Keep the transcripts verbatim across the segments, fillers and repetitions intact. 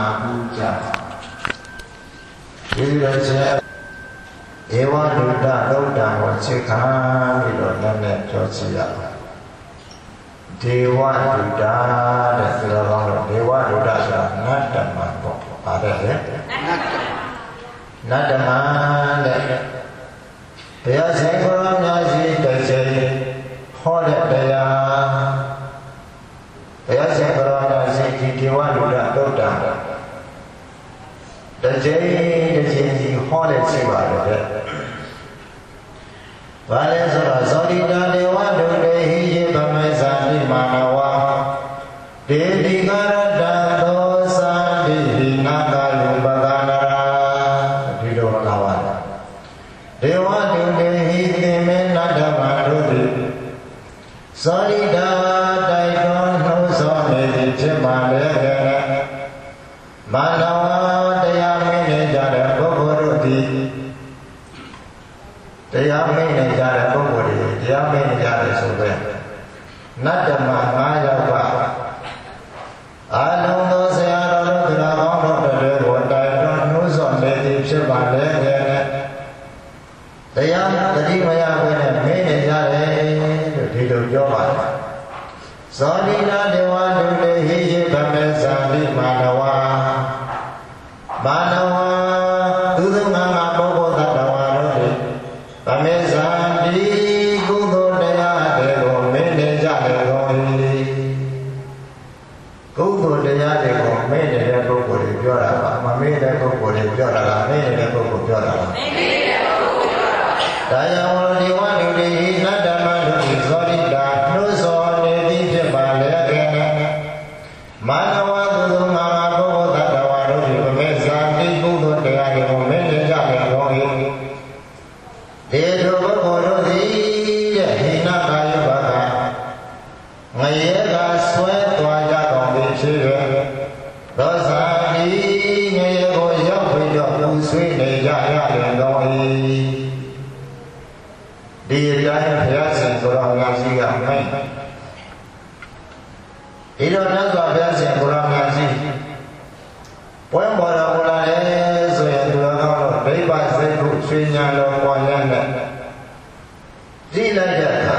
puja. Ini saja. Ewa duda duda wajibkan itu nenek josiya. Dewa duda dan kalau dewa duda sudah nada mangkok ada ya. Nada mana? Biasa kalau ngaji terjadi hal daya. Biasa kalau ngaji dewa duda duda. Terjadi terjadi hal siapa ada. Wala sura sarida dewa dudehi bamazani manawa dedi garada dosa di nagalu baganara dido lawan dewa dudehi teme nada marudi sarida daidon dosa dedi cemale manawa daya mene jara bogorudi daya mene jara bogorudi daya mene jara sobe nada maya ba alung dosa aro dragam de rodai don nuso dedi chebale gene daya tadi maya gene mene jare dido joba sarina dewa dudehi ye bamesali manawa manawa tudunga bogo tatawaru bamesali kudo daya dego mene jale goi kudo daya dego mene de bogo de pyora ba mame de bogo de pyora la mene de bogo pyora la mene de bogo pyora daya wala dewa dudehi nada manu sorida no so ne di je bale gene manawa tudunga bogo tatawaru bamesali kudo daya dego mene jale goi dedo bogo di hina kayu baka ngaye ga swe twa ja dong di chire dosa di ngaye go yauk pi do pu swe ne ja ya le doi di jaya phaya sin so ro nga si ga mai di do na so phaya sin ko ro nga si pwe mo ra ko la le so ya tu la ka lo dai ba sai ku swe nya lo kwa nya ne di lai da ka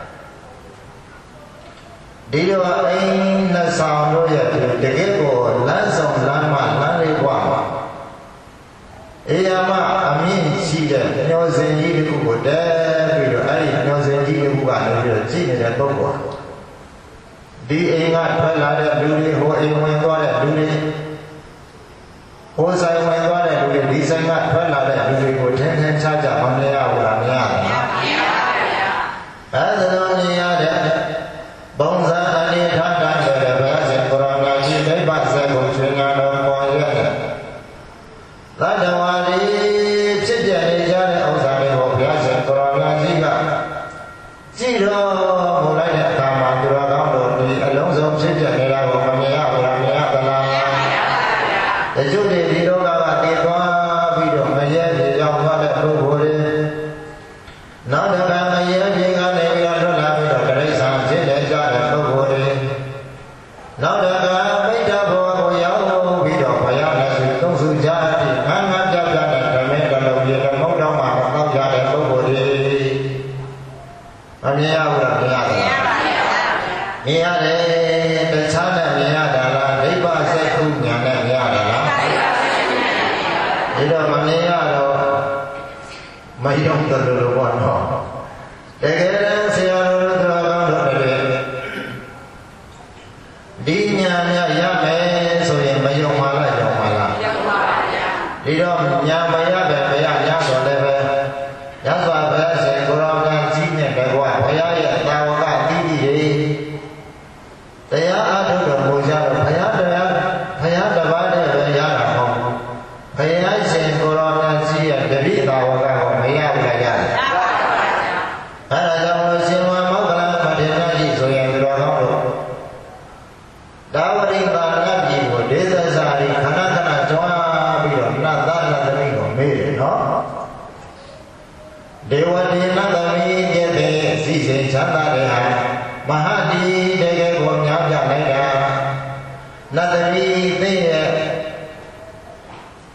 ဒီလိုအိမ်နဲ့ဆောင်လို့ရတယ်တကယ်ကိုလမ်းဆောင်လမ်းမလမ်းလေးกว่าအေးရမအမြင့်ရှိတဲ့ညောစဉ်ကြီးတစ်ခုကိုတဲပြီးတော့အဲ့ဒီညောစဉ်ကြီးတစ်ခုကနေပြီးတော့ကြည့်နေတဲ့ပုဂ္ဂိုလ်ဒီအိမ်ကထွက်လာတဲ့လူတွေဟိုအိမ်ဝင်သွားတဲ့လူတွေဟိုဆိုင်ဝင်သွားတဲ့လူတွေဒီဆိုင်ကထွက်လာတဲ့လူတွေကိုထင်းထင်းခြားခြားမမြင်ရဘူးလားမရဘူးလားမရပါဘူးဗျာအဲ့ဒါတော့မြင်ရတဲ့ဘုံစာအနေထားတိုင်းလည်းပဲစေကုရမကြီးနိဗ္ဗာန်ဆက်ကိုချွေးငါတော်ပေါ်ရဲ့သတ္တဝါတွေဖြစ်ပြနေကြတဲ့ဥစ္စာတွေကိုဘုရားရှင်ကုရမကြီးကကြည့်တော့မူလိုက်တဲ့အခါမှာသူတော်ကောင်းတို့ဒီအလုံးစုံဖြစ်ပြနေတာကိုမမြင်ရဘူးလားမြင်ရသလားမြင်ရပါဗျာတချို့တွေဒီလောကကတည်သွားပြီးတော့မရဲပြေရောက်သွားတဲ့ပုဂ္ဂိုလ်တွေနောက်တစ်ခါမရဲပြေကနေပြီးတော့ထွက်လာပြီးတော့တိရစ္ဆာန်ဖြစ်နေကြတဲ့ပုဂ္ဂိုလ်တွေနောက်တစ်ခါမိတ္တဘောကိုရောက်ပြီးတော့ဘုရားနဲ့သူသုံးစုကြပြီးငန်းငန်းပြပြတဲ့ဓမ္မကလုံးပြေလုံးမုံတော့မှတော့ကြတဲ့ပုဂ္ဂိုလ်တွေမမြင်ရဘူးလားမြင်ရပါဘူးမြင်ရတယ်တခြားနဲ့မြင်ရတာလားဒိဗ္ဗစက္ခုညာနဲ့မြင်ရတာလားဒီတော့မမြင်ရတော့မယုံတယ်လို့ပေါ့နော်တကယ်တမ်းဆရာတော်တို့တော်ကောင်းတို့တွေဒီညာများရမယ်ဆိုရင်မယုံပါလားယုံပါလားယုံပါပါဗျာဒီတော့ညာမရပဲဘုရားရတော်လည်းပဲရသော်ဘုရားရှင်ကိုရောင်ကြီးနဲ့တကွာဘုရားရဲ့တာဝကတိတိတွေတရားအားထုတ်တော်မူကြတော့ဘုရားတရားဘုရားတစ်ပါးတည်းပဲရတာမဟုတ်ဘူးဘုရားရှင်ကိုရောင်ကြီးရဲ့တပိတာဝကကိုမရဘူးလားရတယ်ရပါပါဗျာအဲဒါကြောင့်လို့ရှင်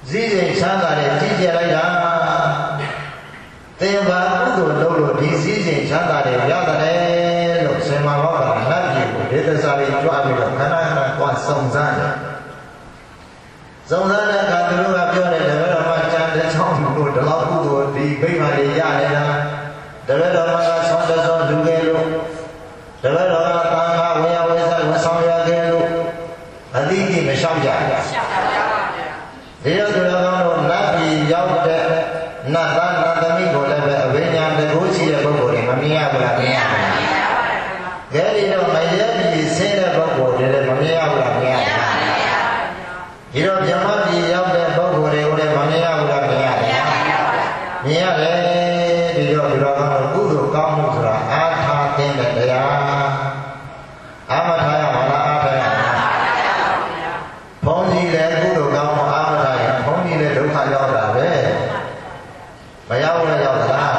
စည်းစိမ်ချမ်းသာတဲ့ကြည်ကြလိုက်တာသင်္ဘာကုသိုလ်လုပ်လို့ဒီစည်းစိမ်ချမ်းသာတဲ့ရတယ်လို့ရှင်မဘောကနတ်ပြည်ကိုဒေသစာလေးကြွပြီးတော့ခဏခဏသွားစုံစမ်းတယ်စုံစမ်းတဲ့အခါသူတို့ကပြောတယ်တပည့်တော်မှာကျန်တဲ့ချောင်းကိုဒီလောက်ကုသိုလ်ဒီဗိမာန်လေးရနေတာတပည့်တော်မှာဆောင်းတဲ့ဆောင်းလူငယ်လို့တပည့်တော်ကသံဃာဝေယဝေသဝဆောင်ရခဲ့လို့အတိအကျမရှောင်ကြဘူးဒီတော့သူတော်ကောင်းတို့နတ်ပြည်ရောက်တဲ့နတ်သားနတ်သမီးကိုလည်းပဲအဝိညာဉ်တကူရှိတဲ့ပုဂ္ဂိုလ်တွေမမြင်ရဘူးလားမြင်ရပါဘူး။ဒါဒီတော့မရပြည်ဆင်းတဲ့ပုဂ္ဂိုလ်တွေလည်းမမြင်ရဘူးလားမြင်ရပါဘူး။ဒီတော့မြမပြည်ရောက်တဲ့ပုဂ္ဂိုလ်တွေကိုလည်းမမြင်ရဘူးလားမြင်ရပါဘူး။မြင်ရတယ်ဒီတော့သူတော်ကောင်းတို့ကုသိုလ်ကောင်းမှုဆိုတာအာထာသင်တဲ့တရားအာမထာရမလားအာထာရမလားဘုန်းကြီးလည်းကုသိုလ်ကောင်းမှုအာမထာရဘုန်းကြီးလည်းဒုက္ခရောက်တာပဲမရောက်လည်းရောက်သလား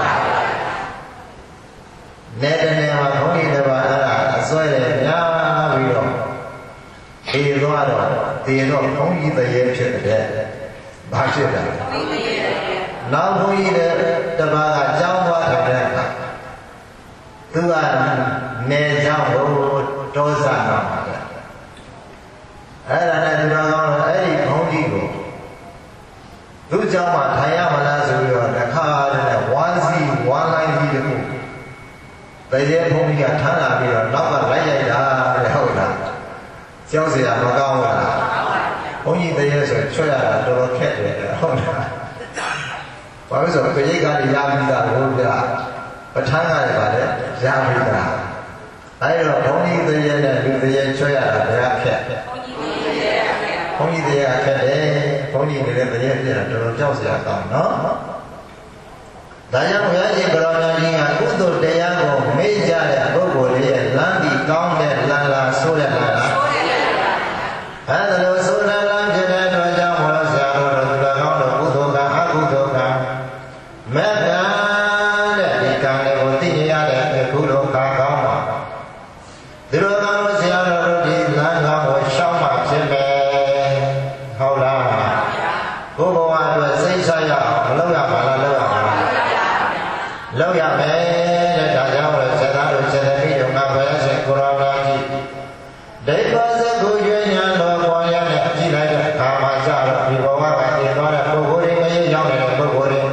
နေတနေမှာဘုန်းကြီးတစ်ပါးအဲ့ဒါအစွဲတယ်ညာပြီးတော့ဒီသွားတော့ဒီတော့ဘုန်းကြီးတရေဖြစ်တဲ့ဘာဖြစ်တာနောက်ဘုန်းကြီးတစ်ပါးကကြောင်းသွားတဲ့အခါသူကနေကြောင်းကိုတောစနာမှာတဲ့အဲ့ဒါနဲ့ဒီတော့ကောင်းတော့အဲ့ဒီဘုန်းကြီးကိုသူ့เจ้าမှာထိုင်ရမလားဆိုပြီးတော့တစ်ခါတည်းဝမ်းစီဝမ်းလိုက်ပြီးတခုတရေဘုန်းကြီးကထမ်းလာပြီးတော့နောက်ကလိုက်ရိုက်တာတဲ့ဟုတ်လားကြောက်เสียမကောင်းဘူးလားဘုန်းကြီးတရေဆိုချွတ်ရတာတော်တော်ခက်တယ်ဟုတ်လားဘာလို့ဆိုပရိက္ခာတွေရပြီးသားလို့ပြပဋ္ဌာန်းကလည်းဗါတယ်ရပြီးသားအဲ့တော့ဘုန်းကြီးတရေနဲ့လူတရေချွတ်ရတာဘယ်ခက်ဘုန်းကြီးတရားအခက်တယ်ဘုန်းကြီးနေတဲ့တရားပြတာတော်တော်ကြောက်စရာကောင်းနော်ဒါကြောင့်ဘုရားရှင်ကရောင်ကြီးကကုသိုလ်တရားကိုမေ့ကြတဲ့ပုဂ္ဂိုလ်ရဲ့လမ်းဒီကောင်းတဲ့လမ်းလားဆိုးတဲ့လမ်းလားအဲဒါလို့ဆိုးတဲ့လမ်းဖြစ်တဲ့အတွက်ကြောင့်ဘုရားဆရာတော်တို့သူတော်ကောင်းတို့ကုသိုလ်ကအကုသိုလ်ကမေတ္တာတဲ့ဒီကံတွေကိုသိရတဲ့ကုသိုလ်ကကောင်းပါဒီလိုကောင်းလို့ဆရာတော်တို့ဒီလမ်းကောင်းကိုရှောက်မှဖြစ်မယ်ဟုတ်လားဘုဘဝအတွက်စိတ်ဆက်ရအောင်မလုပ်ရပါလားလုပ်ရပါလားလုပ်ရမယ်တဲ့ဒါကြောင့်လည်းဇာတ်တော်စေတသိက်တို့မှာဘုရားရှင်ကိုရောင်ကြီးဒိဋ္ဌိစကုရွေးညာတော်ပေါ်ရနဲ့ကြည့်လိုက်တဲ့အခါမှာကြတော့ဒီဘဝကတည်သွားတဲ့ပုဂ္ဂိုလ်တွေမရရောက်နေတဲ့ပုဂ္ဂိုလ်တွေ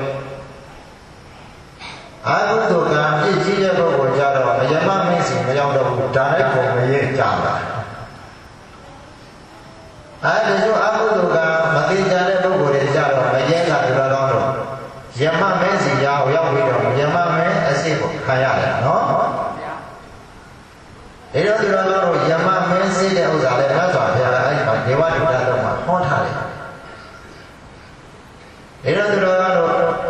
အာဟုတုကံပြည့်စည်တဲ့ပုဂ္ဂိုလ်ကြတော့မယမမင်းစီမရောက်တော့ဘူးဒါနဲ့ကိုမရကြတာအဲဒီလိုအကုသိုလ်ကမသိကြတဲ့ပုဂ္ဂိုလ်တွေကြတော့မရဲတာတော်တော်တော့ယမမင်းစီရောက်ရောက်ပြီးတော့ယမမင်းအစ်စ်ကိုခံရတယ်နော်ဒီတော့ဒီတော့တော့ယမမင်းစီတဲ့ဥစ္စာလည်းမြတ်စွာဘုရားကအဲဒီမှာဒေဝဒုဒ္ဒတော်မှာဟောထားတယ်ဒီတော့ဒီတော့တော့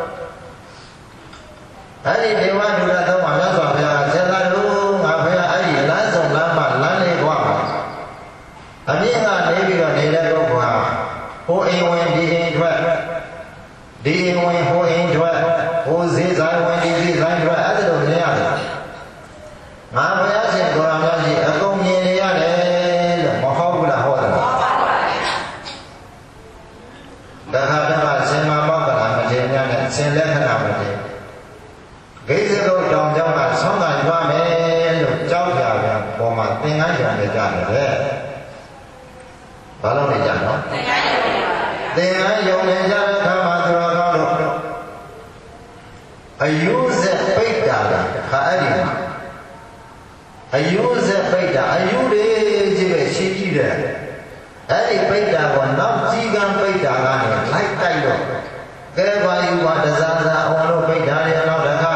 အဲဒီဒေဝဒုဒ္ဒတော်မှာမြတ်စွာဘုရားကစေတလို့ငါဘုရားအဲဒီလမ်းဆောင်လမ်းမှာလမ်းလေးကွာအမြင့်ကနေပြီးတော့နေတဲ့ပုဂ္ဂိုလ်ဟာဟိုအိမ်ဝင်ဒီအိမ်ထွက်ဒီအိမ်ဝင်ဟိုအိမ်ထွက်ဟိုဈေးဆိုင်ဝင်ဒီဈေးဆိုင်ထွက်အဲ့ဒါလိုမြင်ရတယ်ငါဘုရားရှင်ကိုယ်တော်ကြီးအကုန်မြင်နေရတယ်လို့မဟုတ်ဘူးလားဟောတယ်တခါတခါရှင်မမောကလာမထေရများနဲ့ရှင်လက္ခဏာမထေရဂိဇ္ဇကုတ်တောင်ကျောင်းကဆောင်းကရွာမယ်လို့ကြောက်ကြပြန်ပေါ်မှာသင်္ကန်းရွာနေကြတယ်ဘာလို့လဲကြတော့သင်္ကန်းယုံသင်္ကန်းယုံနေကြတဲ့အခါမှာသူတော်ကောင်းတို့အယုဇက်ပိတ်တာကခါအဲ့ဒီမှာအယုဇက်ပိတ်တာအယုတွေကြီးပဲရှိကြည့်တယ်အဲ့ဒီပိတ်တာကနောက်ကြီးကံပိတ်တာကနေလိုက်တိုက်တော့ကဲပါယူပါတစားစားအောင်လို့ပိတ်တာရဲ့နောက်တစ်ခါ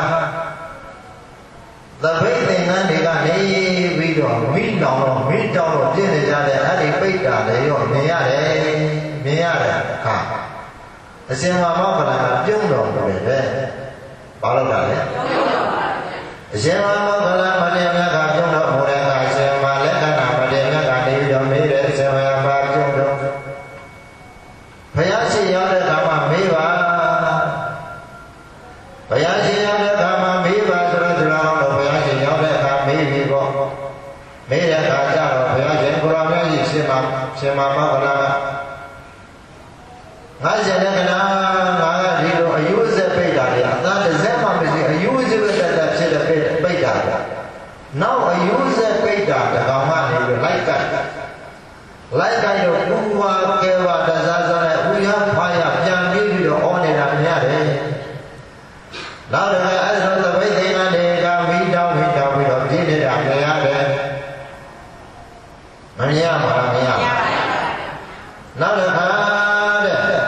သပိတ်သင်္ကန်းတွေကနေပြီးတော့မိတောင်တော့မိတောင်တော့ပြည့်နေကြတဲ့အဲ့ဒီပိတ်တာလည်းရောမြင်ရတယ်မြင်ရတယ်ခါအရှင်မမောကလကပြုံးတော်တယ်ပဲဘာလို့လဲပြုံးတော်ပါအရှင်မမောကလမထေရမြတ်ကပြုံးတော်မူတဲ့အခါအရှင်မလက္ခဏာမထေရမြတ်ကနေပြီးတော့မေးတယ်အရှင်မဘာပြုံးတော်ဘုရားရှိရောက်တဲ့အခါမှာမေးပါဘုရားရှိရောက်တဲ့အခါမှာမေးပါဆိုတော့ဒီလိုတော့ဘုရားရှိရောက်တဲ့အခါမေးပြီပေါ့မေးတဲ့အခါကျတော့ဘုရားရှင်ကိုယ်တော်မြတ်ကြီးရှင်မရှင်မမောကလက ngã sẽ là cái nào ngã đi rồi yêu sẽ bị đá đi ta để sẽ mà mình sẽ yêu sẽ bị đá sẽ là bị bị đá nào yêu sẽ bị đá thì các bạn này lại cái lại cái rồi cũng qua kêu qua đã ra ra này uy hiếp phải à chẳng đi rồi on này làm nhà đấy nào rồi ai nói là bây giờ anh đi ra mỹ đâu mỹ đâu mỹ đâu đi để làm cái nhà đấy mà nhà mà làm nhà nào rồi à đấy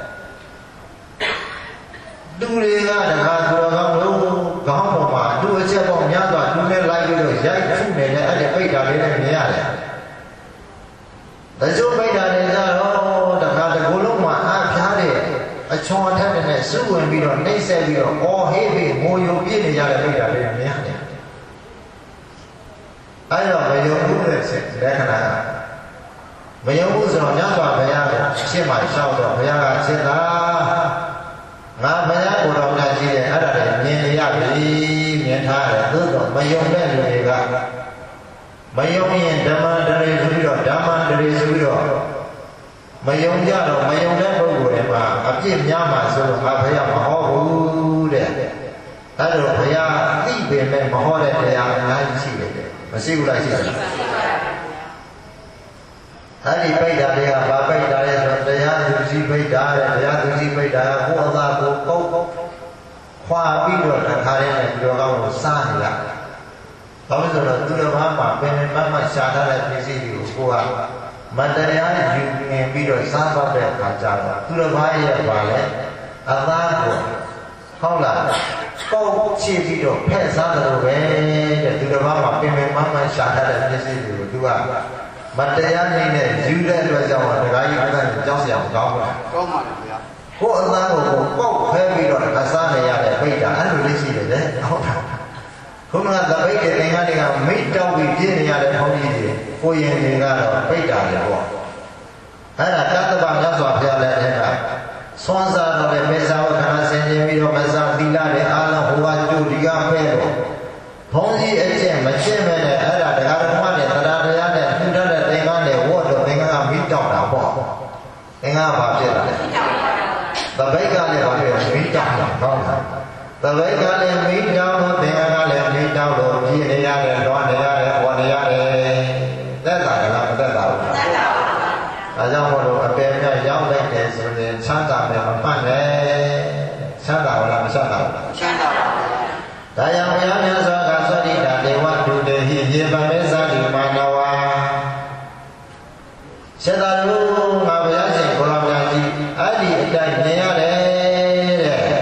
đúng đi ra là hàng rồi không đâu có một mà đua xe bom nhá toàn đua lên lại rồi giải phun này này anh để bây giờ đi làm nhà đấy tại sao bây giờ này ra đó đặc biệt là cô lúc mà áp giá đi ở trong anh thấy này số người bị rồi nay xe bị rồi ô hết bị mua vô biết này ra là bây giờ đi làm nhà này ai là bây giờ cũng được sẽ để cái này bây giờ cũng rồi nhá toàn bây giờ xe máy sau rồi bây giờ xe ta ngã bây giờ cô đâu là gì đấy ở đây nhìn ra đi nhìn tha để cứ rồi bây giờ đây là gì cả bây giờ nhìn Dhamma dari suy rồi Dhamma dari suy rồi bây giờ ra rồi bây giờ đấy bao nhiêu đấy mà áp dụng nhà mà rồi mà phải làm họ hú đấy tại rồi phải làm tí về mình mà họ đấy để làm ngay gì đấy mà siêu lại gì đấy tại vì bây giờ đây là bây giờ đây rồi đây là thứ gì bây giờ đây là thứ gì bây giờ của Allah của câu khoa biết rồi là thay này rồi đâu xa thì là đó bây giờ là tôi đã bảo mà bên bên mà xa ra là cái gì thì cô à mà đây là dùng nghe biết rồi xa vào để cả trả tôi đã bảo vậy và lại Allah của không là câu chỉ biết rồi phép xa rồi về để tôi đã bảo mà bên bên mà xa ra là cái gì thì tôi à mà đây là này này dùng để rồi sao mà cái gì cũng là giáo sư không có có mà cô Allah của cô phép biết rồi cả xa này là để bây giờ anh rồi cái gì đấy không không là tại vì cái này ngay là mấy trâu bị chết này là không gì gì cô yên thì ra rồi bây giờ là bỏ hay là các các bạn đã dọn ra lại thế này xoan ra rồi để bây giờ cái này sẽ như bây giờ bây giờ đi ra để ăn là hoa chú đi ra phê rồi không gì ở trên mà trên bên này hay là để ăn hoa để ta ra để ăn để chúng ta để tiếng ăn để uống được tiếng ăn mấy trâu nào bỏ tiếng ăn vào trên này tại vì cái này là mấy trâu nào không tại vì cái này mấy trâu nó tiếng ăn là mấy trâu rồi gì này ra để đoan này ra để quan này ra để tất cả là làm tất cả à trong một lúc bên này giáo lên để rồi để sáng tạo để mà phản để sáng tạo làm sáng tạo đại yang bây giờ nhân số cả số đi đã để quan chủ đề hiện hiện và mấy gia đình mà nào à sẽ ta luôn mà bây giờ chỉ có làm nhà gì ai đi đây này à để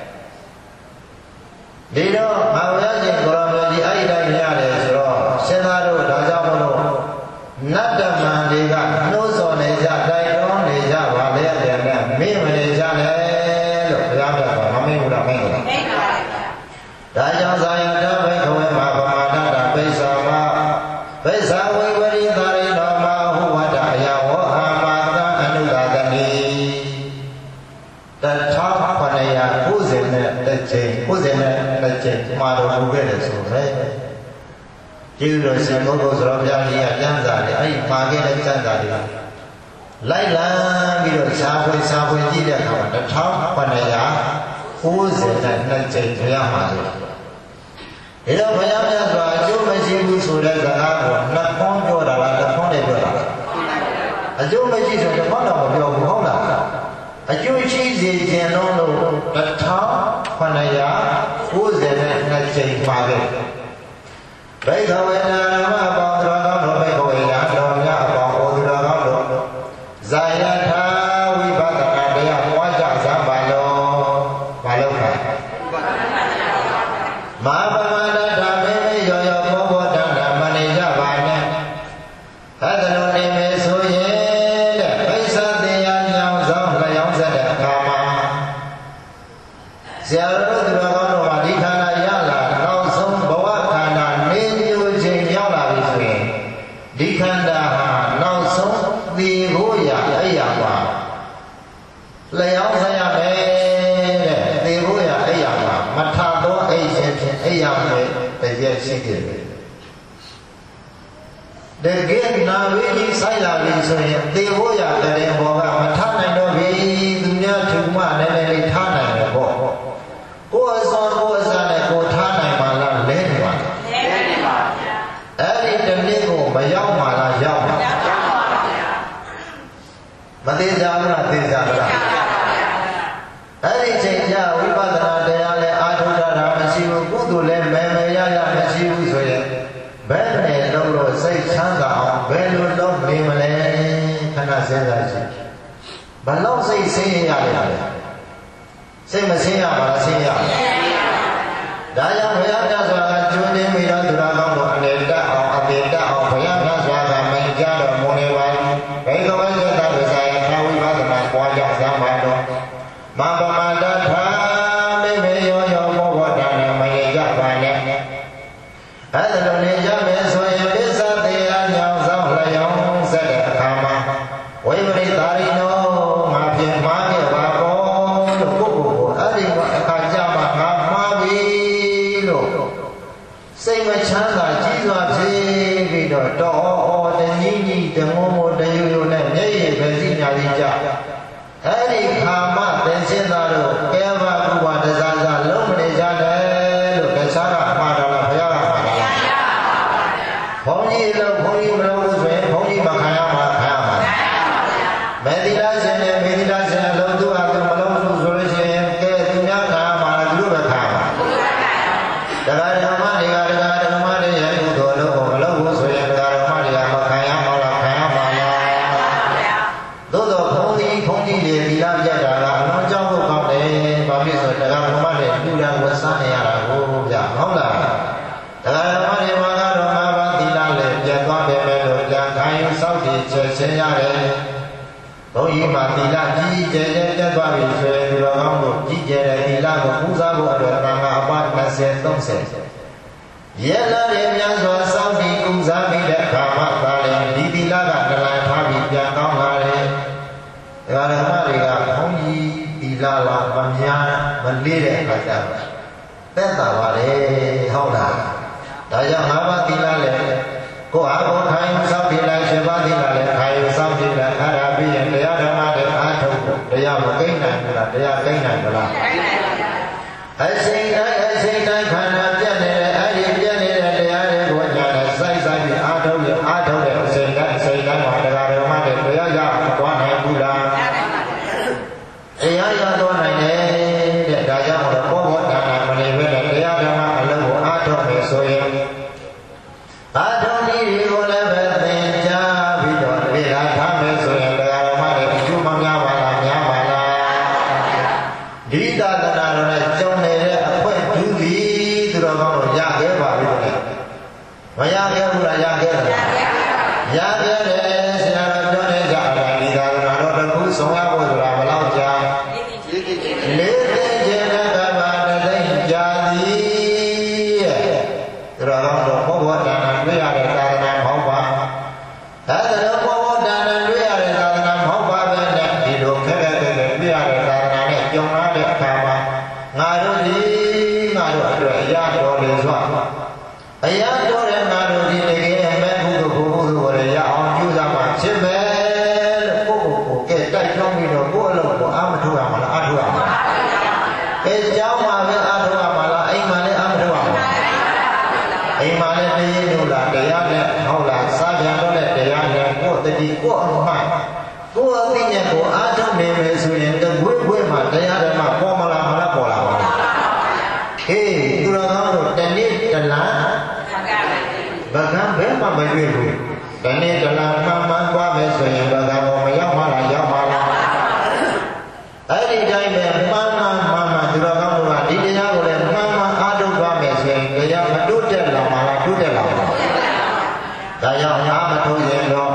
đi đâu mà bây giờ chỉ có làm nhà gì ai đây này à để rồi sẽ ta luôn đã giao một lúc nát đầm mà đi cả nô số này ra đây đó này ra vào đây để này mấy người này ra đây lúc ra được mà mấy người nào mấy người đại trong sai đó với không em mà mà đã đã bây giờ mà bây giờ với với đi ta đi đó mà hu wa đại ya wa amata anudadani ta chọn phần này là cố diện này ta chế cố diện này ta chế mà đồ cố cái này số đấy chứ rồi xem có cô rồi ra đi à gian giả thì ấy mà cái này gian giả thì lấy là bây giờ sao quên sao quên gì đấy không ta chọn phần này là cố diện này ta chế thế mà thế đó phải nhớ nhớ rồi chú mới chỉ vui sôi đấy cả của nó con cho là là con để được à chú mới chỉ rồi nó là một điều không là à chú chỉ gì thì nó luôn đặt tháo phần này á cố gì này là chỉ mà cái bây giờ bên nào mà bọn tôi có nó bây giờ đã rồi nhá bọn tôi đã có rồi dài ra tháo vi ba tầng để làm quá trả giá bài lô bài lô phải mà để ghét nào với gì sai là vì sao vậy tiêu bố giả để bỏ vào mà thắt này nó vì mà thế ra là thế ra là ấy chính ra quý bà ta đây là ai thôi ra là mà siêu cũng tu lên mẹ mẹ ya ya mà siêu rồi bé này lâu rồi xây sáng tạo bé luôn lâu niệm mà lên khả năng xây ra gì bà lâu xây xây ya lên xây mà xây ya mà xây ya đã cho phải áp ra rồi chúa đến bây giờ từ đó không được anh em đã học anh em đã học phải áp ra rồi là mình ra được một ngày vậy vậy có mấy người ta được dạy theo quý bà ta qua dòng sang bài đó mà bà mà đã thả mấy mấy yo yo mua quả trà này mày ra bài này hãy từ đầu này ra mấy số em biết sao thì anh nhau sao lại ông sẽ đẹp tham mà quay về đây ta đi nó mà phiền má kia bà có được quốc bộ ở đây gọi là cha mà tham má vì lo xây mà chán là chỉ là gì vì đó đó để nhìn nhìn để ngô ngô để yêu yêu này nhảy về gì nhà đi cha ấy đi tham má để xem ra được cái mà cũng qua để ra ra lúc mà để ra đấy lúc để sáng ra mà đó là phải ra không gì đâu không gì đâu có chuyện không gì mà khai mà khai mà mẹ đi ra xem em mẹ đi ra xem lâu tu ăn tu mà lâu tu rồi xem cái tu nhá khai mà là lúc là khai mà đại概là mà đi ra đại概là mà đi ra tu rồi lâu mà lâu có chuyện đại概là mà đi ra mà khai mà là khai mà là đó là không gì không gì để đi ra giờ là nó cho cô con để bà biết rồi đại概là mà để tu ra quân sát này là cô dạ không là đại概là mà đi mà ra rồi mà sau thì chơi chơi ra đấy, tối mà thì là chỉ chơi chơi chơi qua bị chơi rồi không được chỉ chơi này thì là một cú ra bộ rồi mà mà bạn ta sẽ không sẽ, vậy là đêm nhang rồi sau thì cũng ra bị đẹp cả mặt ta lên đi thì là cả là phá bị giang cao là đấy, rồi là mà đi là không gì thì là là mình nhà mình đi đấy phải sao, tất cả vào đấy không là, tại sao mà bạn thì là lên cô áo cô thay sau thì lại sẽ ba thì lại thay sau thì lại khai ra bây giờ để ra mà để ai thùng để ra một cái này là để ra cái này là hãy sinh hãy hãy sinh cái khai ra cái này ai đi cái này để ai của nhà này xây xây thì ai thâu thì ai thâu để sinh cái xây cái ngoài để ra để mà để để ra quan hệ vui là thì ai ra tôi này để đại gia một có một nhà này mà để về để ra mà là của ai thâu để xây ai thâu đi rồi là về tiền cha vì đó vì là tham mê rồi là mà để chú mong nhau mà làm nhau mà là đi ta ta ta rồi trong này là phải chú ý từ đó con ra cái vào cái này mà ra cái là ra cái là ra cái để xem là cho nên ra là đi ta là nó đang cứ sống áo rồi là mà lao cha lấy cái gì ra cái mà để đánh cha đi rồi con được có bộ đàn với ra để ta làm hậu quả hả từ đó có bộ đàn với ra để ta làm hậu quả bên này thì được cái cái cái với ra để ta làm này trong nó để tham mà ngài đó đi ngài đó rồi ra cho để soạn ấy ra cho để ngài đó đi để cái em bé cũng được cũng được rồi ra ông chú ra mà xếp bé có một cái cây trong mình rồi có lồng của ăn thu mà là ăn thu mà cái cháu mà với ăn thu mà là anh mà lấy ăn thu mà anh mà lấy đi đâu là để ăn này không là sao để ăn này để ăn này có tự đi có ông mà có ông đi nhà của ăn trong miền miền xuôi này từng quế quế mà để ăn mà có mà làm mà là bỏ làm khi tôi đã nói rồi tên đi tên lá và khám bé mà bệnh viện rồi tên đi tên lá mang mang qua miền xuôi này và gặp một mấy giáo mà là giáo mà là ấy đi đây miền mang mang mang mà tôi đã nói rồi đi đi ra rồi mang mang ăn đâu qua miền xuôi cái giáo mà đốt tên là mà là đốt tên là tại do nhá mà thôi vậy rồi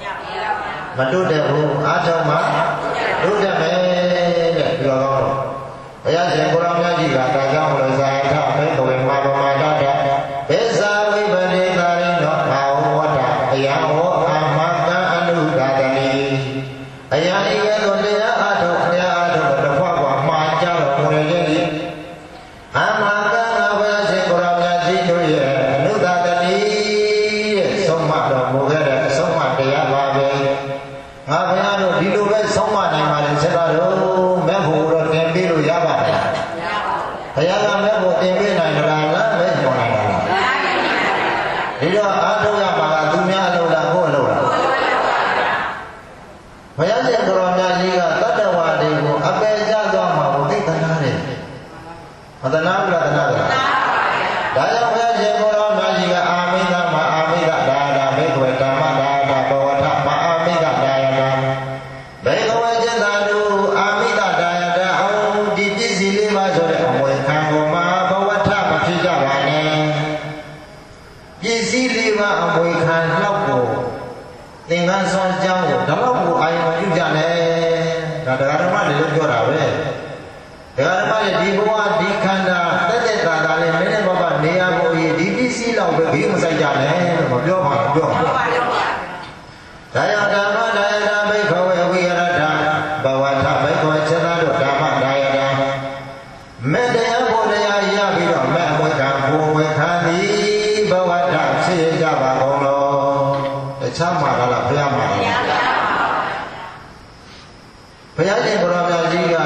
mà đốt tên luôn ăn đâu mà đốt tên này để rồi rồi bây giờ sẽ có làm gì cả tại sao lời dài sao mấy tụi mà mà mà ra ra bây giờ với bên đây ta đi nó vào quá trả bây giờ ô à mà ta ăn được cả cái này bây giờ đi cái con đi á à thôi đi à thôi được qua qua mà cha là một cái gì à mà ta nào bây giờ sẽ có làm gì thôi nước ta ta đi sống mặt rồi một cái này sống mặt thì ăn vào về à bây giờ rồi đi đâu cái sống mặt này mà sẽ ra đâu mấy vụ rồi đem đi rồi giá bạc thầy ra mấy bộ tiền bên này là lá mấy bộ này là đi đó ăn đâu ra mà là tu nhá đâu là có đâu là phải ăn gì ကိုရောမြတ်ကြီးကတတ္တဝါတွေကိုအပယ်ကျသွားမှာကိုသိသနာတယ်မသနာဘူးလားသနာတယ်ဒါကြောင့်ဘုရားရှင်ကိုရောမြတ်ကြီးကအာမိကမအာမိကဒါဒါဘေကဝေဓမ္မဒါဒါဘဝထမအာမိကဒါယတာဘေကဝေจิตာတုအာမိကဒါယတာအောင်ဒီပစ္စည်းလေးပါဆိုတဲ့အမွေခံပေါ်မှာဘဝထမဖြစ်ကြပါနဲ့ပစ္စည်းလေးပါအမွေခံလောက်ကိုသင်္ကန်းဆောင်ကြောင်းကိုဒါတော့ကိုအာရုံပြုကြတယ်ဒါတရားဓမ္မတွေလို့ပြောတာပဲတရားဓမ္မတွေဒီဘဝဒီခန္ဓာတက်တက်တာတာလေးနည်းနည်းပါးပါးနေရဖို့ဒီပစ္စည်းလောက်ပဲဘေးမဆိုင်ကြနဲ့လို့မပြောပါဘူးပြောပါဒါယဓမ္မဒါယဓမ္မိခဝေဝိရဒဘဝထဘိခောစေတတို့ဓမ္မဒါယဓမ္မမေတ္တရားဘုရားရပြီးတော့မဲ့ဝေခံဘုံဝေခံသည်ဘဝထဖြစ်ကြပါကုန်လို့တခြားမှာလားဘုရားမှာလားဘုရားရှင်ကိုရောမြတ်ကြီးက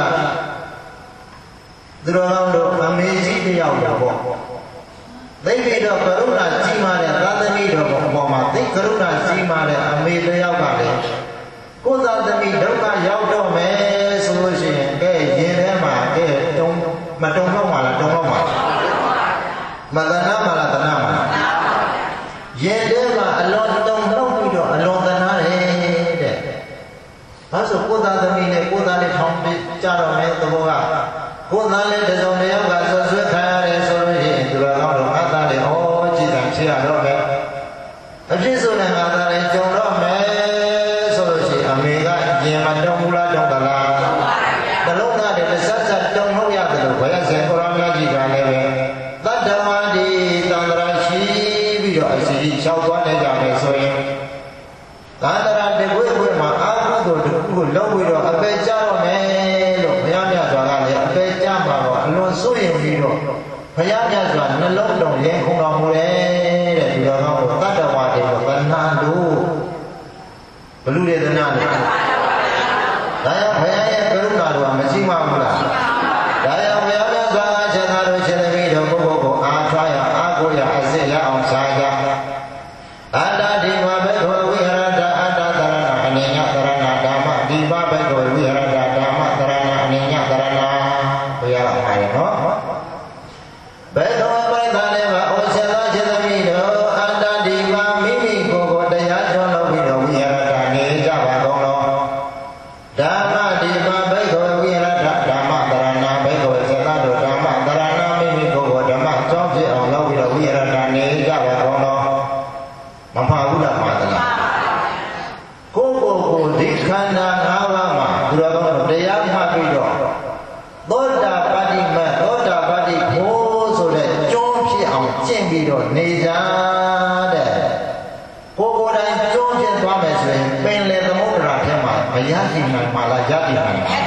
သူတော်ကောင်းတို့အမေကြီးတယောက်တော့ပေါ့သိပြီးတော့ကရုဏာကြီးမားတဲ့သာသမီတော်ပေါ်မှာသိကရုဏာကြီးမားတဲ့အမေတယောက်ကလည်းကိုယ်သာသမီဒုက္ခရောက်တော့မယ်ဆိုလို့ရှိရင်ကဲရင်ထဲမှာကဲတုံးမတုံတော့မှာလားတုံတော့မှာမတနာမှာလားတနာမှာရင်ထဲမှာအလွန်တုံတော့ပြီးတော့အလွန်တနာတယ်တဲ့ဘာဆိုကိုယ်သာသမီနဲ့ကိုယ်သာလေးထောင်ပြကြတော့မယ်သဘောကကိုယ်သားလေးတစုံတယောက်ကဆွဆွဲခံရတယ်ဆိုလို့ရှိရင်သူတော်ကောင်းတို့ငါသားလေးဩကြည်တံဖြစ်ရတော့မယ်အဖြစ်ဆိုတဲ့ငါသားလေးကြုံတော့မယ်ဆိုလို့ရှိရင်အမေကရင်မတုံဘူးလားတုံသလားတလုံးသားတွေဆက်ဆက်တုံလို့ရတယ်လို့ဘုရားရှင်ကိုရောမြတ်ကြီးကလည်းပဲတတ္တဝါဒီသံဃာရှိပြီးတော့အစီအလျှောက်သွားနေကြမယ်ဆိုရင်သံဃာတကွေ့ကွေ့မှာအာဟုတို့တခုလုံးပြီးတော့အပေကြတော့မယ်လို့ဘုရားမြတ်စွာကလည်းအပေကြမှာတော့အလွန်စိုးရင်ပြီးတော့ဘုရားမြတ်စွာနှလုံးတော်ရင်ခုံတော်မူတယ်တဲ့ဒီတော်ကောင်းတို့တတ္တဝါတွေကိုသဏ္ဍာန်တို့ဘလူတွေသဏ္ဍာန်တွေဒါကြောင့်ဘုရားရဲ့ကရုဏာတော်ကမရှိမှဘူးလားဒါကြောင့်ဘုရားမြတ်စွာကရှင်သာတို့ရှင်သမီးတို့ကိုယ့်ကိုယ်ကိုအားထားရအားကိုးရအစစ်ရအောင်ရှားကြအတ္တဒီဝဘေခောဝိဟရတအတ္တသရဏအနေညသရဏဓမ္မဒီဘဘေခောဝိဟရတဓမ္မသရဏအနေညသရဏဘုရားကမှာရနော်ဘေခောပရိသတ်လေးမှာဩရှင်သောရှင်သမီးတို့အတ္တဒီဝမိမိကိုယ်ကိုတရားကျွမ်းလို့ပြီးတော့ဝိဟရတနေကြပါကုန်လောဓမ္မဒီဘဘေခောဝိဟရတဓမ္မသရဏဘေခောစေတတို့ဓမ္မသရဏမိမိကိုယ်ကိုဓမ္မကျွမ်းဖြစ်အောင်လုပ်ပြီးတော့ဝိဟရတနေကြပါကုန်လောမဖာဘူးလားမှာသလားကိုယ့်ကိုယ်ကိုဒီခန္ဓာ၅ပါးမှာသူတော်ကောင်းတို့တရားမှတ်ပြီးတော့သောတာပတ္တိမတ်သောတာပတ္တိခိုးဆိုတဲ့ကျွန်းဖြစ်အောင်ကျင့်ပြီးတော့နေကြတဲ့ကိုယ်ကိုယ်တိုင်ကျွန်းဖြစ်သွားမယ်ဆိုရင်ပင်လေသမုဒ္ဒရာထဲမှာမရရှိနိုင်မှာလားရရှိနိုင်မှာ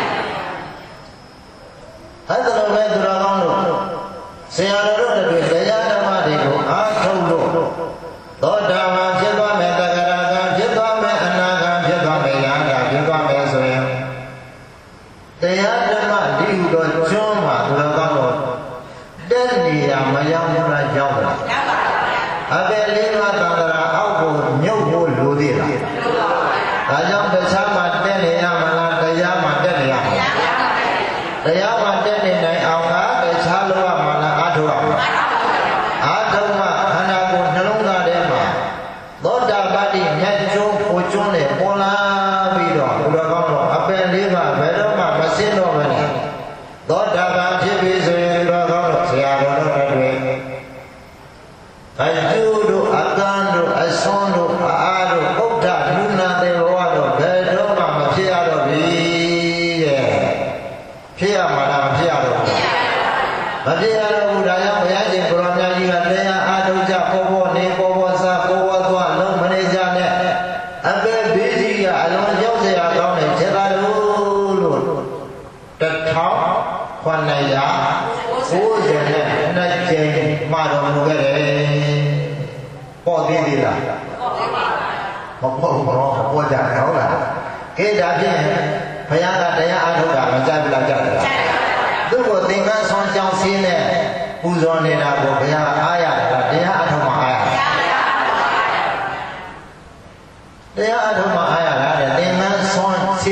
အဲ့ဒါလိုပဲသူတော်ကောင်းတို့ဆရာတော်တို့တွေတရားဓမ္မတွေကိုအားထုတ်လို့သောတာပန်ဖြစ်သွားမယ်တဂရကံဖြစ်သွားမယ်အနာကံဖြစ်သွားမယ်ယန္တာဖြစ်သွားမယ်ဆိုရင်တရားဓမ္မဒီဟုသောကျွန်းမှာသူတော်ကောင်းတို့တက်နေရမရောက်ဘူးလားရောက်လားရောက်ပါဘူးအပေလေးပါးသံဃာအောက်ကိုမြုပ်ဖို့လိုသေးလားဒါကြောင့်တခြားမှာတက်နေရမလားတရားမှာတက်နေရမလားတရားမှာတက်နေနိုင်အောင်ကတခြားလောကမှာလားအားထုတ်ရမလားအားထုတ်မှခန္ဓာကိုယ်နှလုံးသားထဲမှာသောတာပတ္တိမြတ်ကျွန်းကိုကျွန်းနဲ့ပေါ်လာပြီးတော့ဘုရားကောင်းတော့အပင်လေးပါဘယ်တော့မှမစင်းတော့ဘဲနဲ့သောတာပန်ဖြစ်ပြီဆိုရင်ဘုရားကောင်းတော့ဆရာတော်တို့တွေအကျိုးတို့အကံတို့အဆွမ်းတို့အားတို့ဥဒ္ဒလူနာတေဘဝတို့ဘယ်တော့မှမဖြစ်ရတော့ပြီတဲ့ဖြစ်ရမှာလားမဖြစ်ရတော့ဘူးမဖြစ်ရတော့ဘူးဒါကြောင့်ဘုရားရှင်ကိုရောမြတ်ကြီးကတရားအားထုတ်ကြပေါ်ပေါ်နေပေါ်ပေါ်စားပေါ်ပေါ်သွားလုံးမနေကြနဲ့အပေဘေးကြီးကအလုံးရောက်เสียကောင်းတယ်ခြေသားတို့လို့တထောင်ခွန်နိုင်ရကိုးဆယ်နဲ့နှစ်ကြိမ်မှတော်မူခဲ့တယ်ပေါ့သေးသေးလားမပေါ့ဘူးတော့မပေါ့ကြတယ်ဟုတ်လားကဲဒါဖြင့်ဘုရားကတရားအားထုတ်တာမကြဘူးလားကြတယ်သူ့ကိုသင်္ကန်းဆောင်ကြောင်းစင်းနဲ့ပူဇော်နေတာကိုဘုရားအားရတယ်တရားအထုံးမှာအားရတယ်တရားအထုံးမှာအားရတာတဲ့သင်္ကန်းဆောင်စီ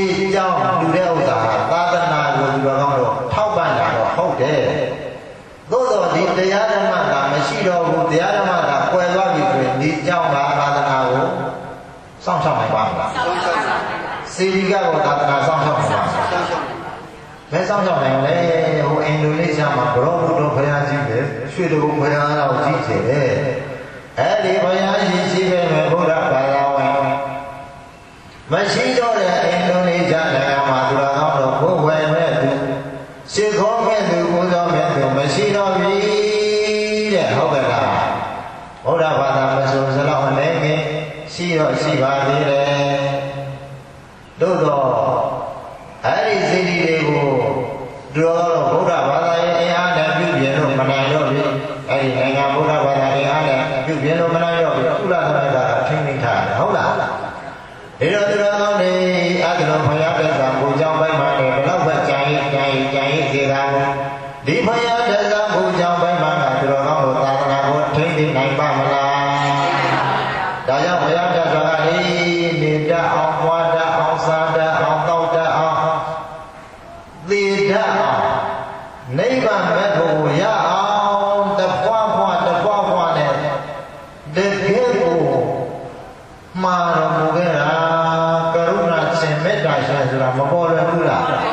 ကြောင်းလူတဲ့ဥစ္စာသာသနာကိုသူတော်ကောင်းတို့ထောက်ပံ့တာတော့ဟုတ်တယ်သို့တော့ဒီတရားဓမ္မကမရှိတော့ဘူးတရားဓမ္မကကွယ်သွားပြီဆိုရင်ဒီကြောင်းကသာသနာကိုစောင့်ရှောက်နိုင်ပါမလားစေတီကတော့သာသနာစောင့်ရှောက်နိုင်ပါမလားဘယ်စောင့်ရှောက်နိုင်လဲဟိုအင်ဒိုနီးရှားမှာဘရောဘုဒ္ဓဘုရားကြီးပဲရွှေတုံဘုရားတော်ကြီးကျယ်တယ်အဲ့ဒီဘုရားကြီးရှိပဲဘုရားဘာသာဝင်မရှိတော့တဲ့အင်ဒိုနီးရှားနိုင်ငံမှာသူတော်ကောင်းတို့ဘုဝယ်မဲ့သူရှေခေါ်မဲ့သူဘုရားမဲ့သူမရှိတော့ပြီတဲ့ဟုတ်ကဲ့လားဘုရားဘာသာမဆိုစလောက်အနေနဲ့ရှိတော့ရှိပါသေးတယ်တို့တော့အဲ့ဒီစိတ်တွေကိုတို့ဘုရားဘာသာရေးအားနဲ့ပြုပြင်လို့မနိုင်တော့ဘူးအဲ့ဒီနိုင်ငံဘုရားဘာသာရေးအားနဲ့ပြုပြင်လို့မနိုင်တော့ဘူးကုလသမဂ္ဂကထိမ့်သိမ်းထားတယ်ဟုတ်လားဒီတော့ဒီတော့ကောင်းနေအဲ့ဒီလိုဘုရားတက်တာကိုကြောင်းပိုင်းမှာလည်းဘယ်တော့ပဲကြံရည်ကြံရည်ကြံရည်စေတာဒီဘုရားတက်တာကိုကြောင်းပိုင်းမှာကဒီတော့ကောင်းလို့သာသနာကိုထိမ့်သိမ်းနိုင်ပါမလားဒါကြောင့်ဘုရားတက်တာကလေနေတတ်အောင်ပွားတတ်အောင်စားတတ်အောင်တောက်တတ်အောင်သေတတ်အောင်နိဗ္ဗာန်မဲ့ဖို့ရအောင်တပွားပွားတပွားပွားနဲ့တကယ်ကိုမှားတော်မူခဲ့တာကရုဏာရှင်မေတ္တာရှင်ဆိုတာမပေါ်လွယ်ဘူးလားဒါ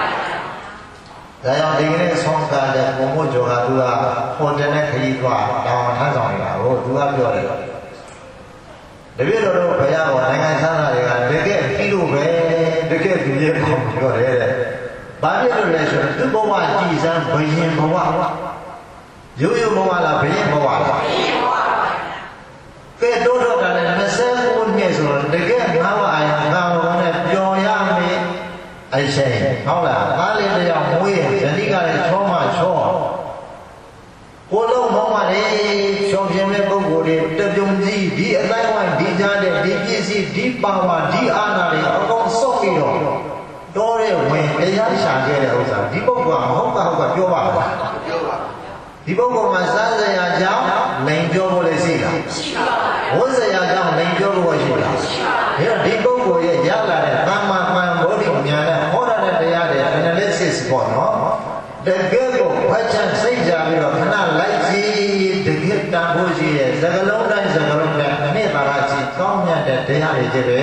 ကြောင့်ဒီကနေ့ဆုံးကားတဲ့ဘုံမို့ကျော်ကသူကဟိုတယ်နဲ့ခရီးသွားတောင်းထမ်းဆောင်နေတာဟိုသူကပြောတယ်တပည့်တော်တို့ဘုရားတော်နိုင်ငံသားတွေကတကယ်ပြီးလို့ပဲတကယ်သူရဲ့ပုံပြောတယ်တဲ့ဘာဖြစ်လို့လဲဆိုတော့သူ့ဘဝကြည်စမ်းဘယင်ဘဝရိုးရိုးဘဝလားဘယင်ဘဝလားဘယင်ဘဝပါကဲတိုးတော့တာလည်းနှစ်ဆယ်ကိုနှစ်ဆိုတော့တကယ်ငါးဝအာယံကာလုံးနဲ့ပျော်ရမယ်အရှင်ဟုတ်လားသားလေးတယောက်မွေးရင်ဇတိကလည်းချောမှချောကိုလုံးမောင်းပါလေချောပြင်းတဲ့ပုဂ္ဂိုလ်တွေတပြုံကြီးဒီအတိုင်းဝိုင်းဒီကြားတဲ့ဒီပစ္စည်းဒီပါဝါဒီအာဏာတွေအကုန်စုပ်ပြီးတော့တော်တဲ့ဝင်တရားရှာခဲ့တဲ့ဥစ္စာဒီပုဂ္ဂိုလ်ကမဟုတ်တာဟုတ်ကပြောပါလားပြောပါဒီပုဂ္ဂိုလ်မှာစားစရာကြောင့်လိန်ပြောဖို့လည်းရှိတာရှိပါဘူးဝတ်စရာကြောင့်လိန်ပြောဖို့ရှိတာရှိပါဘူးဒီပုဂ္ဂိုလ်ရဲ့ရလာတဲ့သမ္မာပန်ဘောဓိဉာဏ်နဲ့ဟောရတဲ့တရားတွေ analysis ပေါ့နော်တကယ်ကိုဖတ်ချမ်းစိတ်ကြပြီးတော့ခဏလိုက်ကြည့်တကယ်တန်ဖို့ရှိရဲ့သကလုံးတိုင်းသကလုံးတိုင်းအနှစ်သာရကြီးကောင်းမြတ်တဲ့တရားတွေကြီးပဲ